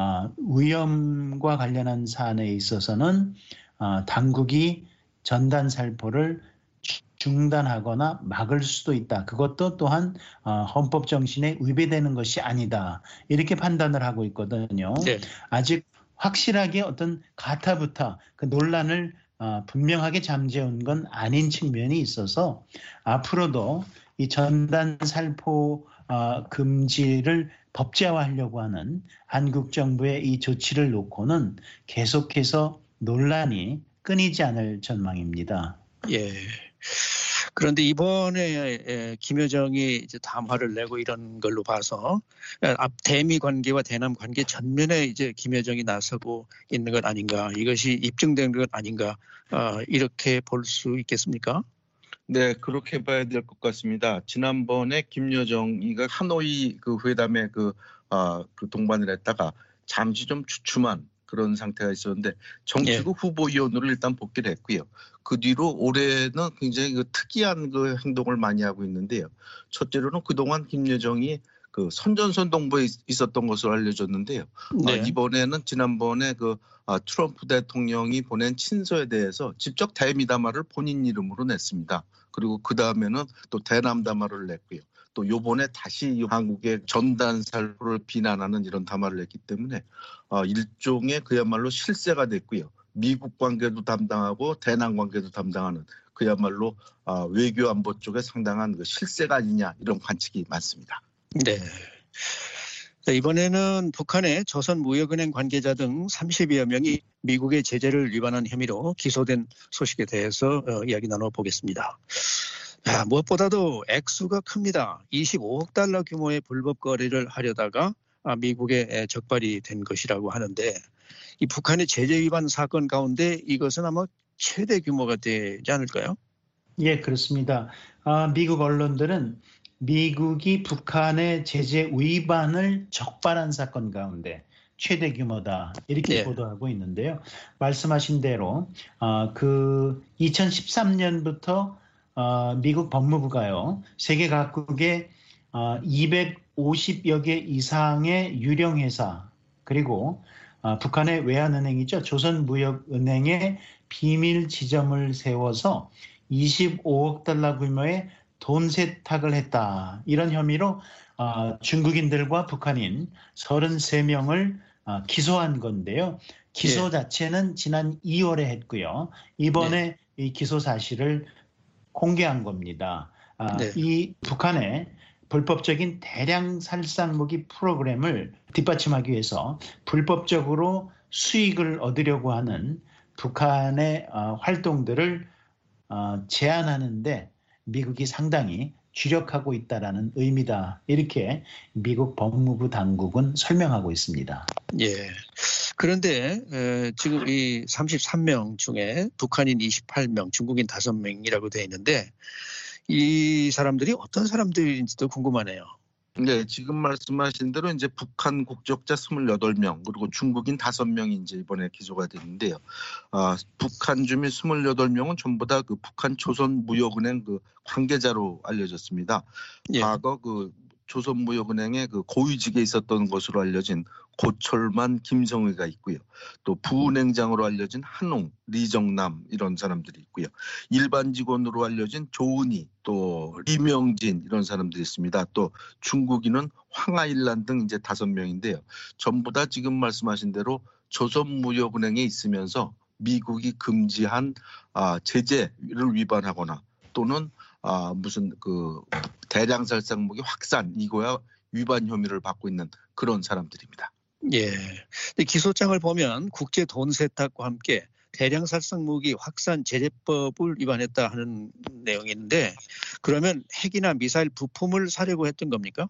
S4: 위험과 관련한 사안에 있어서는 당국이 전단 살포를 중단하거나 막을 수도 있다. 그것도 또한 헌법 정신에 위배되는 것이 아니다. 이렇게 판단을 하고 있거든요. 아직 확실하게 어떤 가타부터 그 논란을 분명하게 잠재운 건 아닌 측면이 있어서 앞으로도 이 전단 살포 금지를 법제화하려고 하는 한국 정부의 이 조치를 놓고는 계속해서 논란이 끊이지 않을 전망입니다.
S3: 그런데 이번에 김여정이 이제 담화를 내고 이런 걸로 봐서 대미 관계와 대남 관계 전면에 이제 김여정이 나서고 있는 것 아닌가, 이것이 입증된 것 아닌가, 이렇게 볼 수 있겠습니까?
S5: 네, 그렇게 봐야 될 것 같습니다. 지난번에 김여정이가 하노이 그 회담에 그 동반을 했다가 잠시 좀 주춤한 그런 상태가 있었는데 정치국 후보위원으로 일단 복귀를 했고요. 그 뒤로 올해는 굉장히 그 특이한 그 행동을 많이 하고 있는데요. 첫째로는 그동안 김여정이 그 선전선동부에 있었던 것으로 알려졌는데요. 이번에는 지난번에 그 트럼프 대통령이 보낸 친서에 대해서 직접 대미담화를 본인 이름으로 냈습니다. 그리고 그 다음에는 또 대남 담화를 냈고요. 또 요번에 다시 한국의 전단 살포를 비난하는 이런 담화를 냈기 때문에 일종의 그야말로 실세가 됐고요. 미국 관계도 담당하고 대남 관계도 담당하는 그야말로 외교 안보 쪽에 상당한 그 실세가 아니냐 이런 관측이 많습니다.
S3: 네. 이번에는 북한의 조선무역은행 관계자 등 30여 명이 미국의 제재를 위반한 혐의로 기소된 소식에 대해서 이야기 나눠보겠습니다. 무엇보다도 액수가 큽니다. 25억 달러 규모의 불법 거래를 하려다가 미국에 적발이 된 것이라고 하는데 이 북한의 제재 위반 사건 가운데 이것은 아마 최대 규모가 되지 않을까요?
S4: 그렇습니다. 미국 언론들은 미국이 북한의 제재 위반을 적발한 사건 가운데 최대 규모다 이렇게 보도하고 있는데요. 말씀하신 대로 그 2013년부터 미국 법무부가요. 세계 각국의 250여 개 이상의 유령 회사 그리고 북한의 외환은행이죠. 조선무역은행에 비밀 지점을 세워서 25억 달러 규모의 돈 세탁을 했다. 이런 혐의로 중국인들과 북한인 33명을 기소한 건데요. 기소 자체는 지난 2월에 했고요. 이번에 이 기소 사실을 공개한 겁니다. 이 북한의 불법적인 대량 살상 무기 프로그램을 뒷받침하기 위해서 불법적으로 수익을 얻으려고 하는 북한의 활동들을 제한하는데 미국이 상당히 주력하고 있다라는 의미다. 이렇게 미국 법무부 당국은 설명하고 있습니다.
S3: 예. 그런데 지금 이 33명 중에 북한인 28명, 중국인 5명이라고 되어 있는데 이 사람들이 어떤 사람들인지도 궁금하네요.
S5: 네, 지금 말씀하신 대로 이제 북한 국적자 28명 그리고 중국인 5명이 이제 이번에 기소가 됐는데요. 북한 주민 28명은 전부 다 그 북한 조선무역은행 그 관계자로 알려졌습니다. 과거 그 조선무역은행의 그 고위직에 있었던 것으로 알려진 고철만, 김성의가 있고요. 또 부은행장으로 알려진 한웅, 리정남 이런 사람들이 있고요. 일반 직원으로 알려진 조은희, 또 리명진 이런 사람들이 있습니다. 또 중국인은 황하일란 등 이제 5명인데요. 전부 다 지금 말씀하신 대로 조선무역은행에 있으면서 미국이 금지한 제재를 위반하거나 또는 무슨 그 대량 살상 무기 확산 이거야 위반 혐의를 받고 있는 그런 사람들입니다.
S3: 예. 기소장을 보면 국제 돈 세탁과 함께 대량 살상 무기 확산 제재법을 위반했다 하는 내용이 있는데 그러면 핵이나 미사일 부품을 사려고 했던 겁니까?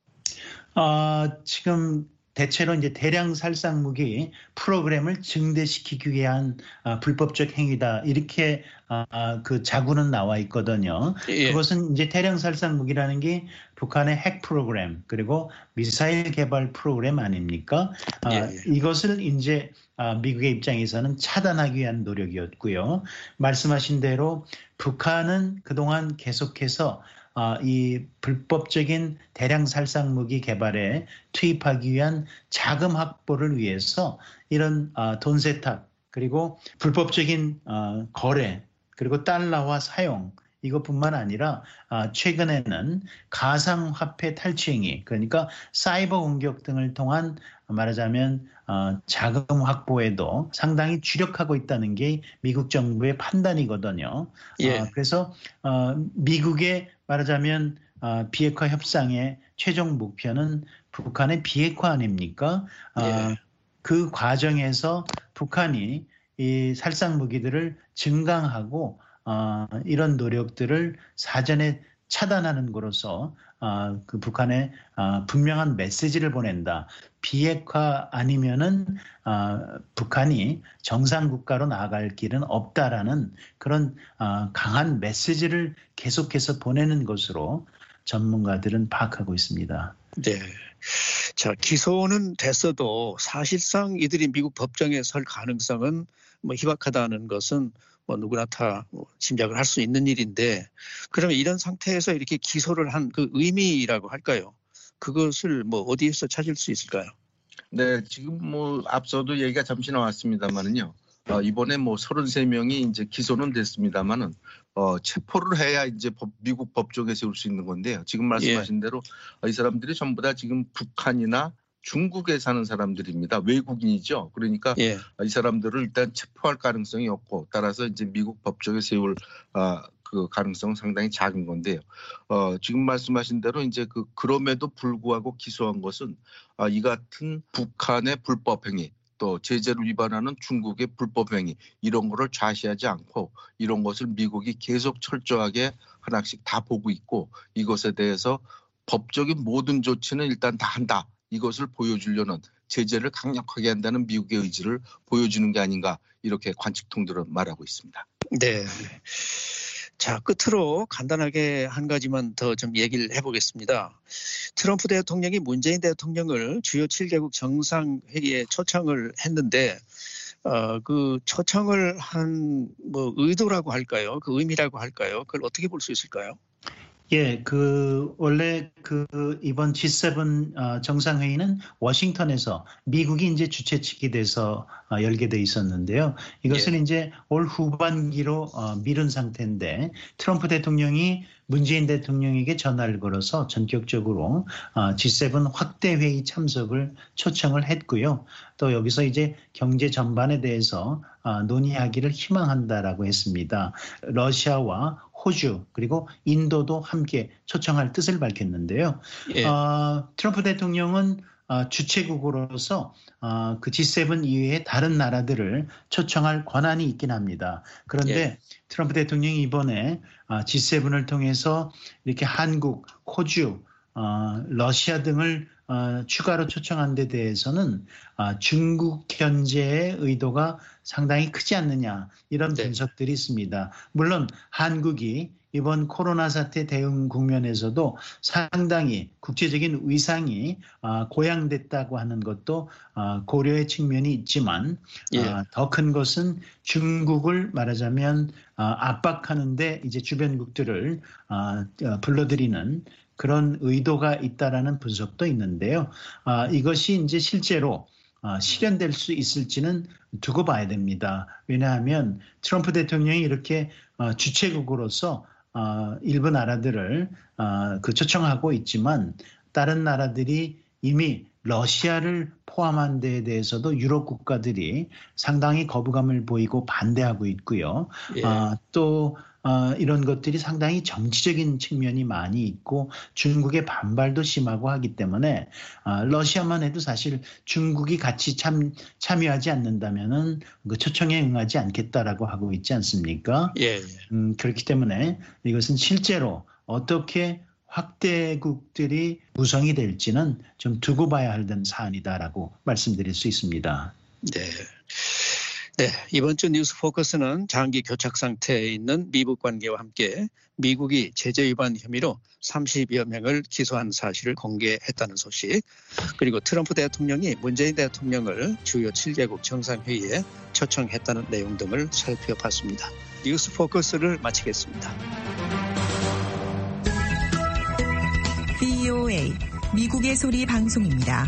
S4: 지금 대체로 이제 대량 살상 무기 프로그램을 증대시키기 위한 불법적 행위다 이렇게 그 자구는 나와 있거든요. 그것은 이제 대량 살상 무기라는 게 북한의 핵 프로그램 그리고 미사일 개발 프로그램 아닙니까? 이것을 이제 미국의 입장에서는 차단하기 위한 노력이었고요. 말씀하신 대로 북한은 그동안 계속해서 이 불법적인 대량 살상 무기 개발에 투입하기 위한 자금 확보를 위해서 이런 돈 세탁 그리고 불법적인 거래 그리고 달러화 사용 이것뿐만 아니라 최근에는 가상화폐 탈취행위 그러니까 사이버 공격 등을 통한 말하자면 자금 확보에도 상당히 주력하고 있다는 게 미국 정부의 판단이거든요. 그래서 미국의 말하자면 비핵화 협상의 최종 목표는 북한의 비핵화 아닙니까? 그 과정에서 북한이 이 살상 무기들을 증강하고 이런 노력들을 사전에 차단하는 거로서 그 북한에 분명한 메시지를 보낸다. 비핵화 아니면은 북한이 정상 국가로 나아갈 길은 없다라는 그런 강한 메시지를 계속해서 보내는 것으로 전문가들은 파악하고 있습니다.
S3: 네. 자, 기소는 됐어도 사실상 이들이 미국 법정에 설 가능성은 희박하다는 것은 누구나 다 짐작을 할 수 있는 일인데 그러면 이런 상태에서 이렇게 기소를 한 그 의미라고 할까요? 그것을 어디에서 찾을 수 있을까요?
S5: 네, 지금 앞서도 얘기가 잠시 나왔습니다만은요. 이번에 33명이 이제 기소는 됐습니다만은 체포를 해야 이제 미국 법정에 세울 수 있는 건데요. 지금 말씀하신 대로 이 사람들이 전부 다 지금 북한이나 중국에 사는 사람들입니다. 외국인이죠. 그러니까 이 사람들을 일단 체포할 가능성이 없고 따라서 이제 미국 법정에 세울 그 가능성은 상당히 작은 건데요. 지금 말씀하신 대로 이제 그럼에도 불구하고 기소한 것은 이 같은 북한의 불법 행위 또 제재를 위반하는 중국의 불법 행위 이런 거를 좌시하지 않고 이런 것을 미국이 계속 철저하게 하나씩 다 보고 있고 이것에 대해서 법적인 모든 조치는 일단 다 한다. 이것을 보여주려는 제재를 강력하게 한다는 미국의 의지를 보여주는 게 아닌가 이렇게 관측통들은 말하고 있습니다.
S3: 네. 자, 끝으로 간단하게 한 가지만 더 좀 얘기를 해보겠습니다. 트럼프 대통령이 문재인 대통령을 주요 7개국 정상회의에 초청을 했는데 그 초청을 한 뭐 의도라고 할까요? 그 의미라고 할까요? 그걸 어떻게 볼 수 있을까요?
S4: 예, 원래 이번 G7 정상회의는 워싱턴에서 미국이 이제 주최 측이 돼서 열게 돼 있었는데요. 이것은 이제 올 후반기로 미룬 상태인데 트럼프 대통령이 문재인 대통령에게 전화를 걸어서 전격적으로 G7 확대 회의 참석을 초청을 했고요. 또 여기서 이제 경제 전반에 대해서 논의하기를 희망한다라고 했습니다. 러시아와 호주 그리고 인도도 함께 초청할 뜻을 밝혔는데요. 트럼프 대통령은 주최국으로서 그 G7 이외의 다른 나라들을 초청할 권한이 있긴 합니다. 그런데 트럼프 대통령이 이번에 G7을 통해서 이렇게 한국, 호주, 러시아 등을 추가로 초청한 데 대해서는 중국 견제의 의도가 상당히 크지 않느냐 이런 분석들이 있습니다. 물론 한국이 이번 코로나 사태 대응 국면에서도 상당히 국제적인 위상이 고양됐다고 하는 것도 고려의 측면이 있지만 더 큰 것은 중국을 말하자면 압박하는데 이제 주변국들을 불러들이는 그런 의도가 있다라는 분석도 있는데요. 이것이 이제 실제로 실현될 수 있을지는 두고 봐야 됩니다. 왜냐하면 트럼프 대통령이 이렇게 주최국으로서 일부 나라들을 초청하고 있지만 다른 나라들이 이미 러시아를 포함한 데에 대해서도 유럽 국가들이 상당히 거부감을 보이고 반대하고 있고요. 또 이런 것들이 상당히 정치적인 측면이 많이 있고 중국의 반발도 심하고 하기 때문에 러시아만 해도 사실 중국이 같이 참여하지 않는다면은 그 초청에 응하지 않겠다라고 하고 있지 않습니까? 그렇기 때문에 이것은 실제로 어떻게 확대국들이 구성이 될지는 좀 두고 봐야 할 사안이다라고 말씀드릴 수 있습니다.
S3: 네, 이번 주 뉴스 포커스는 장기 교착 상태에 있는 미북 관계와 함께 미국이 제재 위반 혐의로 30여 명을 기소한 사실을 공개했다는 소식, 그리고 트럼프 대통령이 문재인 대통령을 주요 7개국 정상회의에 초청했다는 내용 등을 살펴봤습니다. 뉴스 포커스를 마치겠습니다.
S2: VOA 미국의 소리 방송입니다.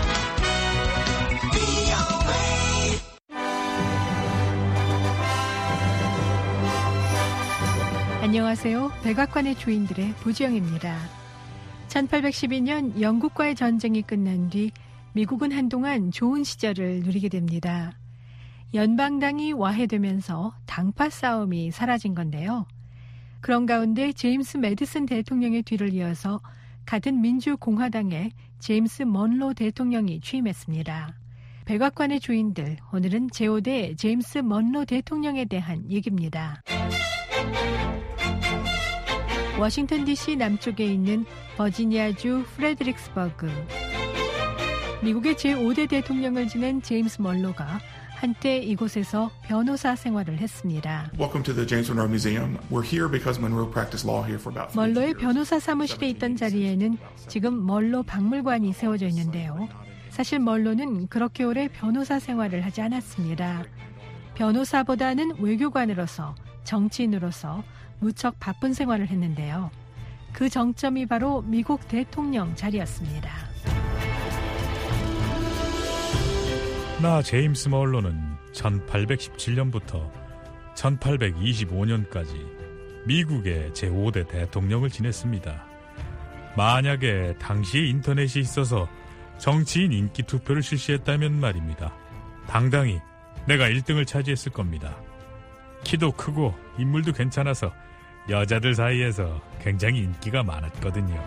S6: 안녕하세요. 백악관의 주인들의 부지영입니다. 1812년 영국과의 전쟁이 끝난 뒤 미국은 한동안 좋은 시절을 누리게 됩니다. 연방당이 와해되면서 당파 싸움이 사라진 건데요. 그런 가운데 제임스 매디슨 대통령의 뒤를 이어서 같은 민주공화당의 제임스 먼로 대통령이 취임했습니다. 백악관의 주인들, 오늘은 제5대 제임스 먼로 대통령에 대한 얘기입니다. 워싱턴 DC 남쪽에 있는 버지니아주 프레드릭스버그. 미국의 제5대 대통령을 지낸 제임스 먼로가 한때 이곳에서 변호사 생활을 했습니다. 먼로의 변호사 사무실에 있던 자리에는 지금 먼로 박물관이 세워져 있는데요. 사실 먼로는 그렇게 오래 변호사 생활을 하지 않았습니다. 변호사보다는 외교관으로서, 정치인으로서 무척 바쁜 생활을 했는데요. 그 정점이 바로 미국 대통령 자리였습니다.
S7: 나 제임스 먼로는 1817년부터 1825년까지 미국의 제5대 대통령을 지냈습니다. 만약에 당시에 인터넷이 있어서 정치인 인기 투표를 실시했다면 말입니다. 당당히 내가 1등을 차지했을 겁니다. 키도 크고 인물도 괜찮아서 여자들 사이에서 굉장히 인기가 많았거든요.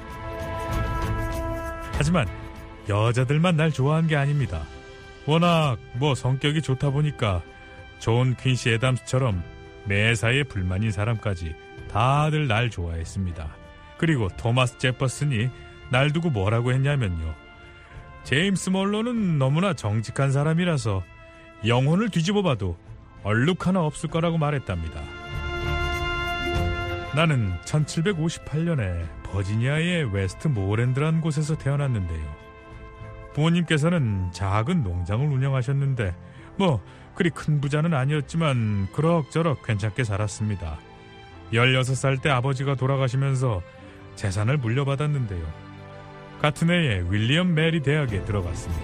S7: 하지만 여자들만 날 좋아한 게 아닙니다. 워낙 성격이 좋다 보니까 존 퀸시 애담스처럼 매사에 불만인 사람까지 다들 날 좋아했습니다. 그리고 토마스 제퍼슨이 날 두고 뭐라고 했냐면요. 제임스 먼로는 너무나 정직한 사람이라서 영혼을 뒤집어 봐도 얼룩 하나 없을 거라고 말했답니다. 나는 1758년에 버지니아의 웨스트 모어랜드라는 곳에서 태어났는데요. 부모님께서는 작은 농장을 운영하셨는데 그리 큰 부자는 아니었지만 그럭저럭 괜찮게 살았습니다. 16살 때 아버지가 돌아가시면서 재산을 물려받았는데요. 같은 해에 윌리엄 메리 대학에 들어갔습니다.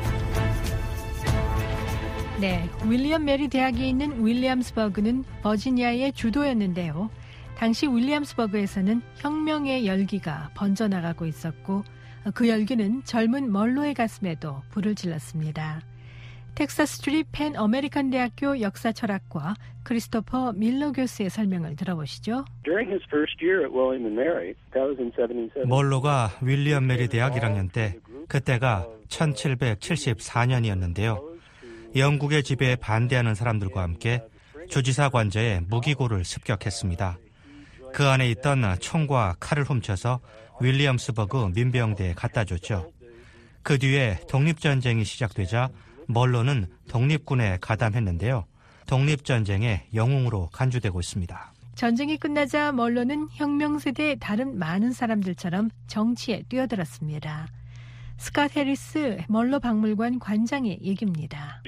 S6: 네, 윌리엄 메리 대학이 있는 윌리엄스버그는 버지니아의 주도였는데요. 당시 윌리엄스버그에서는 혁명의 열기가 번져나가고 있었고 그 열기는 젊은 멀로의 가슴에도 불을 질렀습니다. 텍사스 주립 펜 어메리칸 대학교 역사 철학과 크리스토퍼 밀러 교수의 설명을 들어보시죠.
S8: 멀로가 윌리엄 메리 대학 1학년 때, 그때가 1774년이었는데요. 영국의 지배에 반대하는 사람들과 함께 주지사 관저에 무기고를 습격했습니다. 그 안에 있던 총과 칼을 훔쳐서 윌리엄스버그 민병대에 갖다 줬죠. 그 뒤에 독립전쟁이 시작되자 멀로는 독립군에 가담했는데요. 독립전쟁의 영웅으로 간주되고 있습니다.
S6: 전쟁이 끝나자 멀로는 혁명세대의 다른 많은 사람들처럼 정치에 뛰어들었습니다. 스캇 해리스 멀로 박물관 관장의 얘기입니다.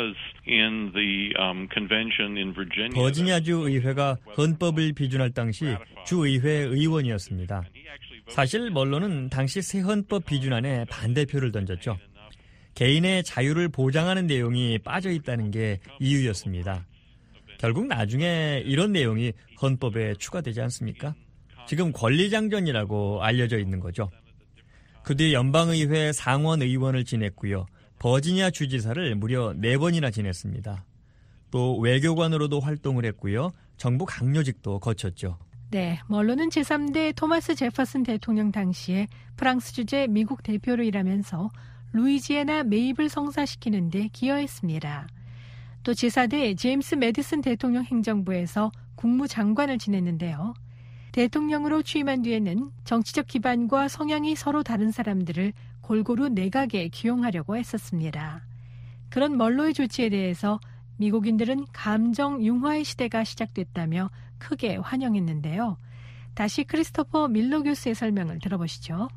S9: 버지니아주 의회가 헌법을 비준할 당시 주의회 의원이었습니다. 사실 멀로는 당시 새 헌법 비준안에 반대표를 던졌죠. 개인의 자유를 보장하는 내용이 빠져 있다는 게 이유였습니다. 결국 나중에 이런 내용이 헌법에 추가되지 않습니까? 지금 권리장전이라고 알려져 있는 거죠. 그 뒤 연방의회 상원의원을 지냈고요. 버지니아 주지사를 무려 4번이나 지냈습니다. 또 외교관으로도 활동을 했고요. 정부 강요직도 거쳤죠.
S6: 네, 멀로는 제3대 토마스 제퍼슨 대통령 당시에 프랑스 주재 미국 대표로 일하면서 루이지애나 매입을 성사시키는 데 기여했습니다. 또 제4대 제임스 매디슨 대통령 행정부에서 국무장관을 지냈는데요. 대통령으로 취임한 뒤에는 정치적 기반과 성향이 서로 다른 사람들을 골고루 내각에 기용하려고 했었습니다. 그런 멀로의 조치에 대해서 미국인들은 감정 융화의 시대가 시작됐다며 크게 환영했는데요. 다시 크리스토퍼 밀러 교수의 설명을 들어보시죠.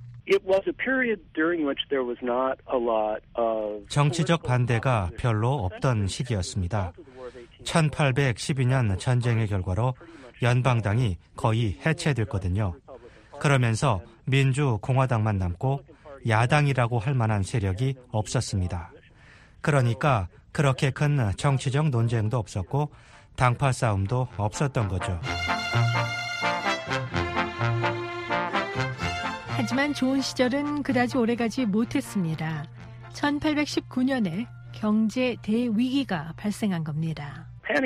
S8: 정치적 반대가 별로 없던 시기였습니다. 1812년 전쟁의 결과로 연방당이 거의 해체됐거든요. 그러면서 민주공화당만 남고 야당이라고 할 만한 세력이 없었습니다. 그러니까 그렇게 큰 정치적 논쟁도 없었고 당파 싸움도 없었던 거죠.
S6: 하지만 좋은 시절은 그다지 오래가지 못했습니다. 1819년에 경제 대위기가 발생한 겁니다.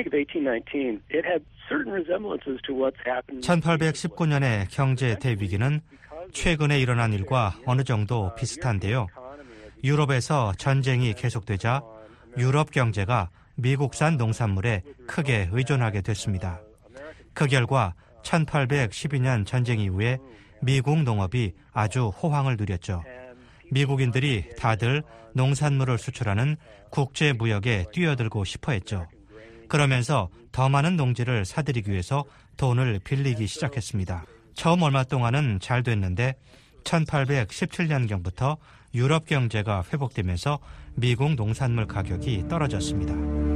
S8: 1819년의 경제 대위기는 최근에 일어난 일과 어느 정도 비슷한데요. 유럽에서 전쟁이 계속되자 유럽 경제가 미국산 농산물에 크게 의존하게 됐습니다. 그 결과 1812년 전쟁 이후에 미국 농업이 아주 호황을 누렸죠. 미국인들이 다들 농산물을 수출하는 국제 무역에 뛰어들고 싶어 했죠. 그러면서 더 많은 농지를 사들이기 위해서 돈을 빌리기 시작했습니다. 처음 얼마 동안은 잘 됐는데 1817년경부터 유럽 경제가 회복되면서 미국 농산물 가격이 떨어졌습니다.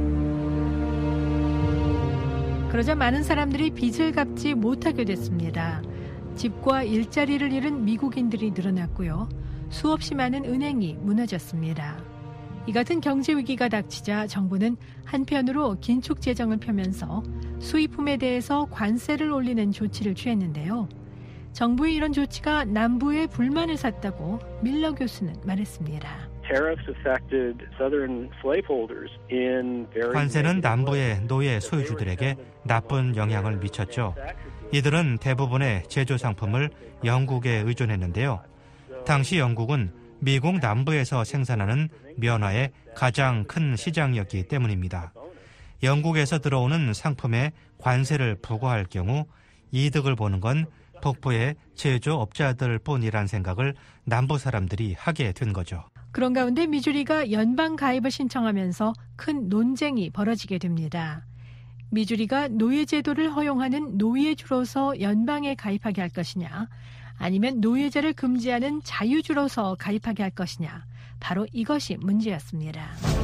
S6: 그러자 많은 사람들이 빚을 갚지 못하게 됐습니다. 집과 일자리를 잃은 미국인들이 늘어났고요. 수없이 많은 은행이 무너졌습니다. 이 같은 경제 위기가 닥치자 정부는 한편으로 긴축 재정을 펴면서 수입품에 대해서 관세를 올리는 조치를 취했는데요. 정부의 이런 조치가 남부의 불만을 샀다고 밀러 교수는 말했습니다.
S8: 관세는 남부의 노예 소유주들에게 나쁜 영향을 미쳤죠. 이들은 대부분의 제조 상품을 영국에 의존했는데요. 당시 영국은 미국 남부에서 생산하는 면화의 가장 큰 시장이었기 때문입니다. 영국에서 들어오는 상품에 관세를 부과할 경우 이득을 보는 건 북부의 제조업자들 뿐이란 생각을 남부 사람들이 하게 된 거죠.
S6: 그런 가운데 미주리가 연방 가입을 신청하면서 큰 논쟁이 벌어지게 됩니다. 미주리가 노예제도를 허용하는 노예주로서 연방에 가입하게 할 것이냐, 아니면 노예제를 금지하는 자유주로서 가입하게 할 것이냐, 바로 이것이 문제였습니다.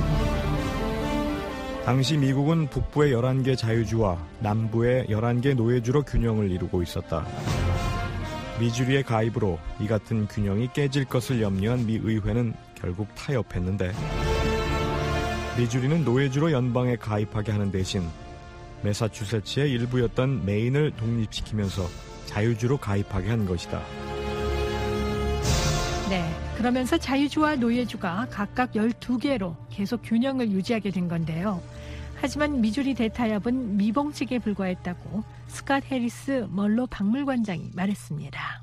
S10: 당시 미국은 북부의 11개 자유주와 남부의 11개 노예주로 균형을 이루고 있었다. 미주리의 가입으로 이 같은 균형이 깨질 것을 염려한 미 의회는 결국 타협했는데, 미주리는 노예주로 연방에 가입하게 하는 대신 매사추세츠의 일부였던 메인을 독립시키면서 자유주로 가입하게 한 것이다.
S6: 네, 그러면서 자유주와 노예주가 각각 12개로 계속 균형을 유지하게 된 건데요. 하지만 미주리 대타협은 미봉책에 불과했다고 스캇 해리스 멀로 박물관장이 말했습니다.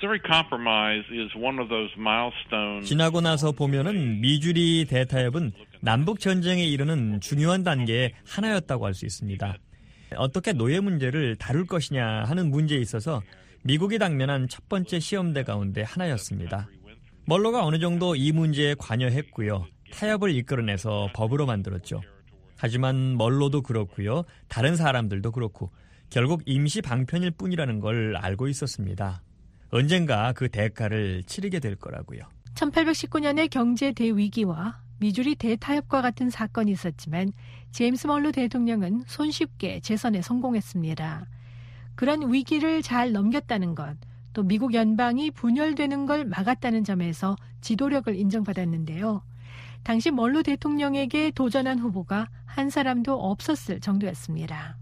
S9: 지나고 나서 보면은 미주리 대타협은 남북 전쟁에 이르는 중요한 단계의 하나였다고 할 수 있습니다. 어떻게 노예 문제를 다룰 것이냐 하는 문제에 있어서 미국이 당면한 첫 번째 시험대 가운데 하나였습니다. 멀로가 어느 정도 이 문제에 관여했고요. 타협을 이끌어내서 법으로 만들었죠. 하지만 멀로도 그렇고요. 다른 사람들도 그렇고 결국 임시 방편일 뿐이라는 걸 알고 있었습니다. 언젠가 그 대가를 치르게 될 거라고요.
S6: 1819년의 경제 대위기와 미주리 대타협과 같은 사건이 있었지만 제임스 멀로 대통령은 손쉽게 재선에 성공했습니다. 그런 위기를 잘 넘겼다는 것, 또 미국 연방이 분열되는 걸 막았다는 점에서 지도력을 인정받았는데요. 당시 멀로 대통령에게 도전한 후보가 한 사람도 없었을 정도였습니다.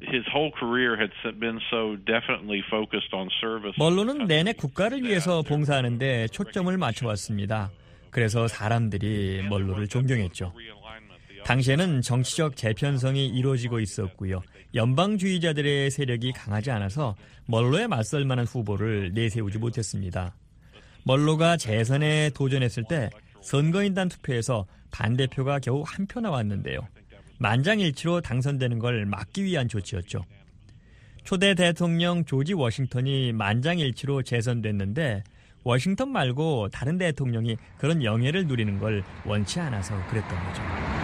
S9: 멀로는 내내 국가를 위해서 봉사하는 데 초점을 맞춰왔습니다. 그래서 사람들이 멀로를 존경했죠. 당시에는 정치적 재편성이 이루어지고 있었고요. 연방주의자들의 세력이 강하지 않아서 멀로에 맞설 만한 후보를 내세우지 못했습니다. 멀로가 재선에 도전했을 때 선거인단 투표에서 반대표가 겨우 한 표 나왔는데요. 만장일치로 당선되는 걸 막기 위한 조치였죠. 초대 대통령 조지 워싱턴이 만장일치로 재선됐는데 워싱턴 말고 다른 대통령이 그런 영예를 누리는 걸 원치 않아서 그랬던 거죠.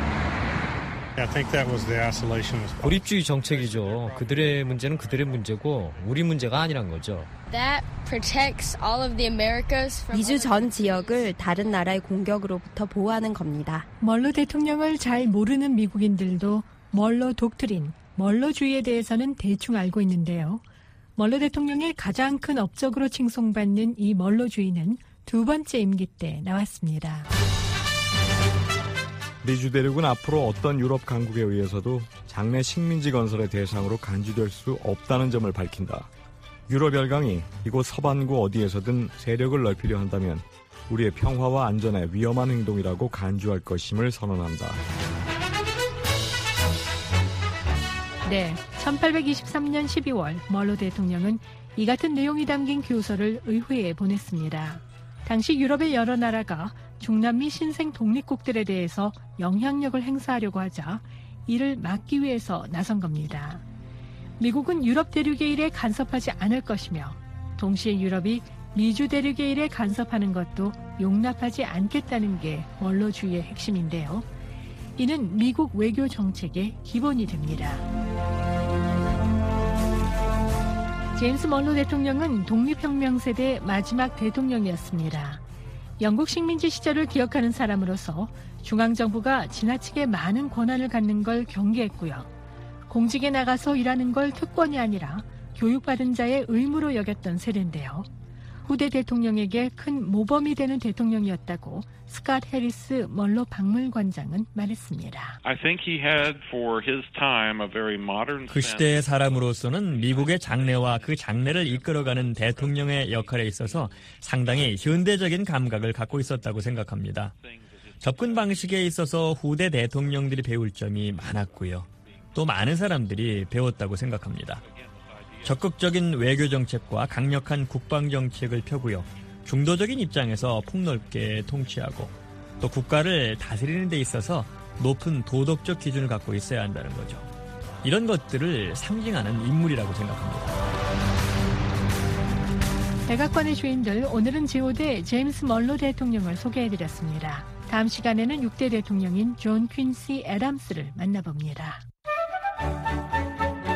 S11: 고립주의 정책이죠. 그들의 문제는 그들의 문제고 우리 문제가 아니란 거죠.
S12: 미주 전 지역을 다른 나라의 공격으로부터 보호하는 겁니다.
S6: 멀로 대통령을 잘 모르는 미국인들도 멀로 독트린, 멀로주의에 대해서는 대충 알고 있는데요. 멀로 대통령의 가장 큰 업적으로 칭송받는 이 멀로주의는 두 번째 임기 때 나왔습니다.
S10: 미주 대륙은 앞으로 어떤 유럽 강국에 의해서도 장래 식민지 건설의 대상으로 간주될 수 없다는 점을 밝힌다. 유럽 열강이 이곳 서반구 어디에서든 세력을 넓히려 한다면 우리의 평화와 안전에 위험한 행동이라고 간주할 것임을 선언한다.
S6: 네, 1823년 12월 멀로 대통령은 이 같은 내용이 담긴 교서를 의회에 보냈습니다. 당시 유럽의 여러 나라가 중남미 신생 독립국들에 대해서 영향력을 행사하려고 하자 이를 막기 위해서 나선 겁니다. 미국은 유럽 대륙의 일에 간섭하지 않을 것이며 동시에 유럽이 미주 대륙의 일에 간섭하는 것도 용납하지 않겠다는 게 멀로주의의 핵심인데요. 이는 미국 외교 정책의 기본이 됩니다. 제임스 멀로 대통령은 독립혁명 세대 마지막 대통령이었습니다. 영국 식민지 시절을 기억하는 사람으로서 중앙정부가 지나치게 많은 권한을 갖는 걸 경계했고요. 공직에 나가서 일하는 걸 특권이 아니라 교육받은 자의 의무로 여겼던 세대인데요. 후대 대통령에게 큰 모범이 되는 대통령이었다고 스캇 해리스 멀로 박물관장은 말했습니다.
S9: 그 시대의 사람으로서는 미국의 장래와 그 장래를 이끌어가는 대통령의 역할에 있어서 상당히 현대적인 감각을 갖고 있었다고 생각합니다. 접근 방식에 있어서 후대 대통령들이 배울 점이 많았고요. 또 많은 사람들이 배웠다고 생각합니다. 적극적인 외교 정책과 강력한 국방 정책을 펴고요. 중도적인 입장에서 폭넓게 통치하고 또 국가를 다스리는 데 있어서 높은 도덕적 기준을 갖고 있어야 한다는 거죠. 이런 것들을 상징하는 인물이라고 생각합니다.
S6: 백악관의 주인들, 오늘은 제5대 제임스 멀로 대통령을 소개해드렸습니다. 다음 시간에는 6대 대통령인 존 퀸시 애덤스를 만나봅니다.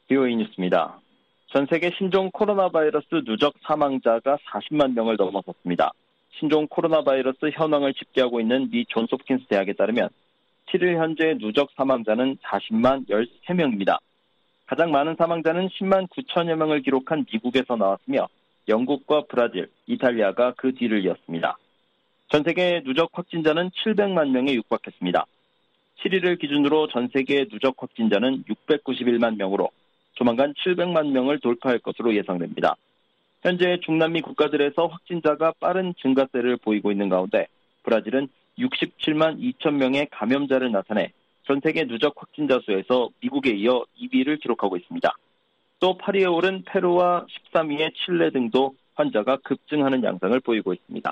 S1: BOA 뉴스입니다. 전 세계 신종 코로나 바이러스 누적 사망자가 40만 명을 넘어섰습니다. 신종 코로나 바이러스 현황을 집계하고 있는 미 존스홉킨스 대학에 따르면 7일 현재 누적 사망자는 40만 13명입니다. 가장 많은 사망자는 10만 9천여 명을 기록한 미국에서 나왔으며 영국과 브라질, 이탈리아가 그 뒤를 이었습니다. 전 세계 누적 확진자는 700만 명에 육박했습니다. 7일을 기준으로 전 세계 누적 확진자는 691만 명으로 조만간 700만 명을 돌파할 것으로 예상됩니다. 현재 중남미 국가들에서 확진자가 빠른 증가세를 보이고 있는 가운데 브라질은 67만 2천 명의 감염자를 나타내 전 세계 누적 확진자 수에서 미국에 이어 2위를 기록하고 있습니다. 또 8위에 오른 페루와 13위의 칠레 등도 환자가 급증하는 양상을 보이고 있습니다.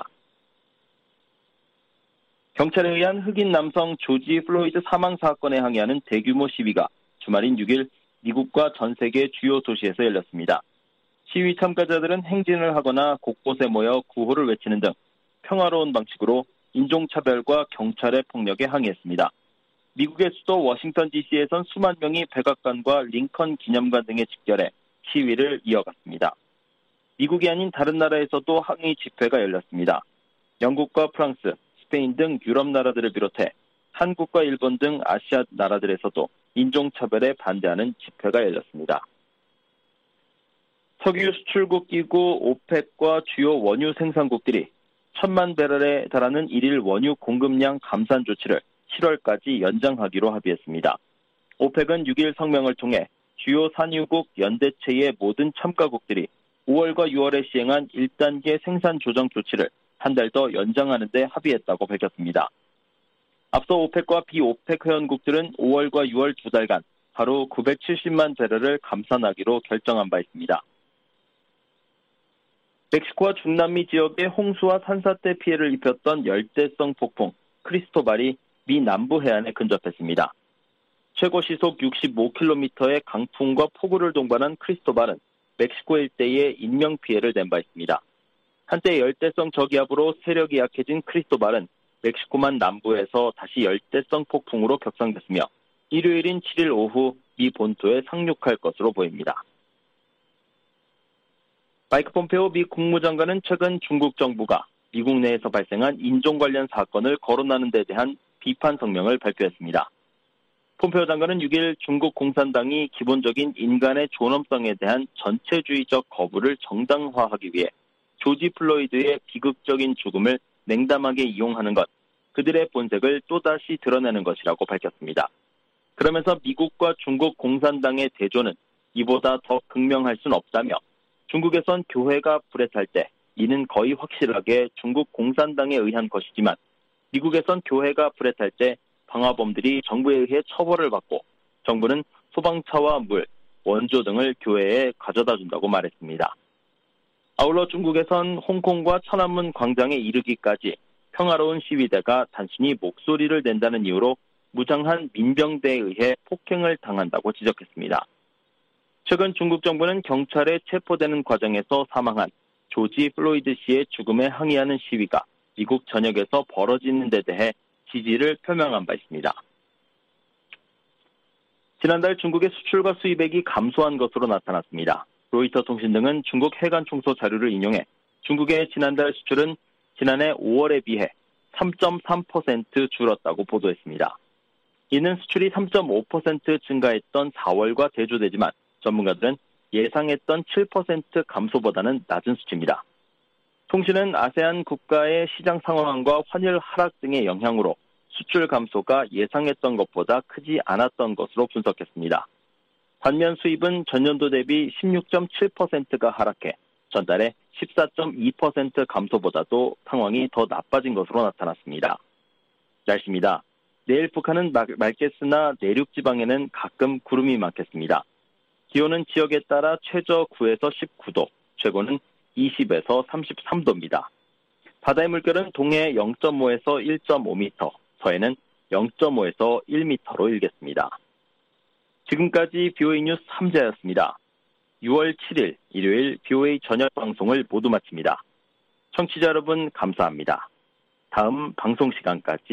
S1: 경찰에 의한 흑인 남성 조지 플로이드 사망 사건에 항의하는 대규모 시위가 주말인 6일 미국과 전 세계 주요 도시에서 열렸습니다. 시위 참가자들은 행진을 하거나 곳곳에 모여 구호를 외치는 등 평화로운 방식으로 인종차별과 경찰의 폭력에 항의했습니다. 미국의 수도 워싱턴 DC에선 수만 명이 백악관과 링컨 기념관 등에 집결해 시위를 이어갔습니다. 미국이 아닌 다른 나라에서도 항의 집회가 열렸습니다. 영국과 프랑스, 스페인 등 유럽 나라들을 비롯해 한국과 일본 등 아시아 나라들에서도 인종차별에 반대하는 집회가 열렸습니다. 석유 수출국 기구 오펙과 주요 원유 생산국들이 1,000만 배럴에 달하는 1일 원유 공급량 감산 조치를 7월까지 연장하기로 합의했습니다. 오펙은 6일 성명을 통해 주요 산유국 연대체의 모든 참가국들이 5월과 6월에 시행한 1단계 생산 조정 조치를 한 달 더 연장하는 데 합의했다고 밝혔습니다. 앞서 오펙과 비오펙 회원국들은 5월과 6월 2달간 하루 970만 배럴을 감산하기로 결정한 바 있습니다. 멕시코와 중남미 지역에 홍수와 산사태 피해를 입혔던 열대성 폭풍 크리스토발이 미 남부 해안에 근접했습니다. 최고 시속 65km의 강풍과 폭우를 동반한 크리스토발은 멕시코 일대에 인명피해를 낸 바 있습니다. 한때 열대성 저기압으로 세력이 약해진 크리스토발은 멕시코만 남부에서 다시 열대성 폭풍으로 격상됐으며 일요일인 7일 오후 미 본토에 상륙할 것으로 보입니다. 마이크 폼페오 미 국무장관은 최근 중국 정부가 미국 내에서 발생한 인종 관련 사건을 거론하는 데 대한 비판 성명을 발표했습니다. 폼페오 장관은 6일 중국 공산당이 기본적인 인간의 존엄성에 대한 전체주의적 거부를 정당화하기 위해 조지 플로이드의 비극적인 죽음을 냉담하게 이용하는 것, 그들의 본색을 또다시 드러내는 것이라고 밝혔습니다. 그러면서 미국과 중국 공산당의 대조는 이보다 더 극명할 순 없다며 중국에선 교회가 불에 탈 때 이는 거의 확실하게 중국 공산당에 의한 것이지만 미국에선 교회가 불에 탈 때 방화범들이 정부에 의해 처벌을 받고 정부는 소방차와 물, 원조 등을 교회에 가져다 준다고 말했습니다. 아울러 중국에선 홍콩과 천안문 광장에 이르기까지 평화로운 시위대가 단순히 목소리를 낸다는 이유로 무장한 민병대에 의해 폭행을 당한다고 지적했습니다. 최근 중국 정부는 경찰에 체포되는 과정에서 사망한 조지 플로이드 씨의 죽음에 항의하는 시위가 미국 전역에서 벌어지는 데 대해 지지를 표명한 바 있습니다. 지난달 중국의 수출과 수입액이 감소한 것으로 나타났습니다. 로이터 통신 등은 중국 해관 총소 자료를 인용해 중국의 지난달 수출은 지난해 5월에 비해 3.3% 줄었다고 보도했습니다. 이는 수출이 3.5% 증가했던 4월과 대조되지만 전문가들은 예상했던 7% 감소보다는 낮은 수치입니다. 통신은 아세안 국가의 시장 상황과 환율 하락 등의 영향으로 수출 감소가 예상했던 것보다 크지 않았던 것으로 분석했습니다. 반면 수입은 전년도 대비 16.7%가 하락해 전달에 14.2% 감소보다도 상황이 더 나빠진 것으로 나타났습니다. 날씨입니다. 내일 북한은 맑겠으나 내륙 지방에는 가끔 구름이 많겠습니다. 기온은 지역에 따라 최저 9에서 19도, 최고는 20에서 33도입니다. 바다의 물결은 동해 0.5에서 1.5m, 서해는 0.5에서 1m로 일겠습니다. 지금까지 BOA 뉴스 함재였습니다. 6월 7일 일요일 BOA 저녁 방송을 모두 마칩니다. 청취자 여러분 감사합니다. 다음 방송 시간까지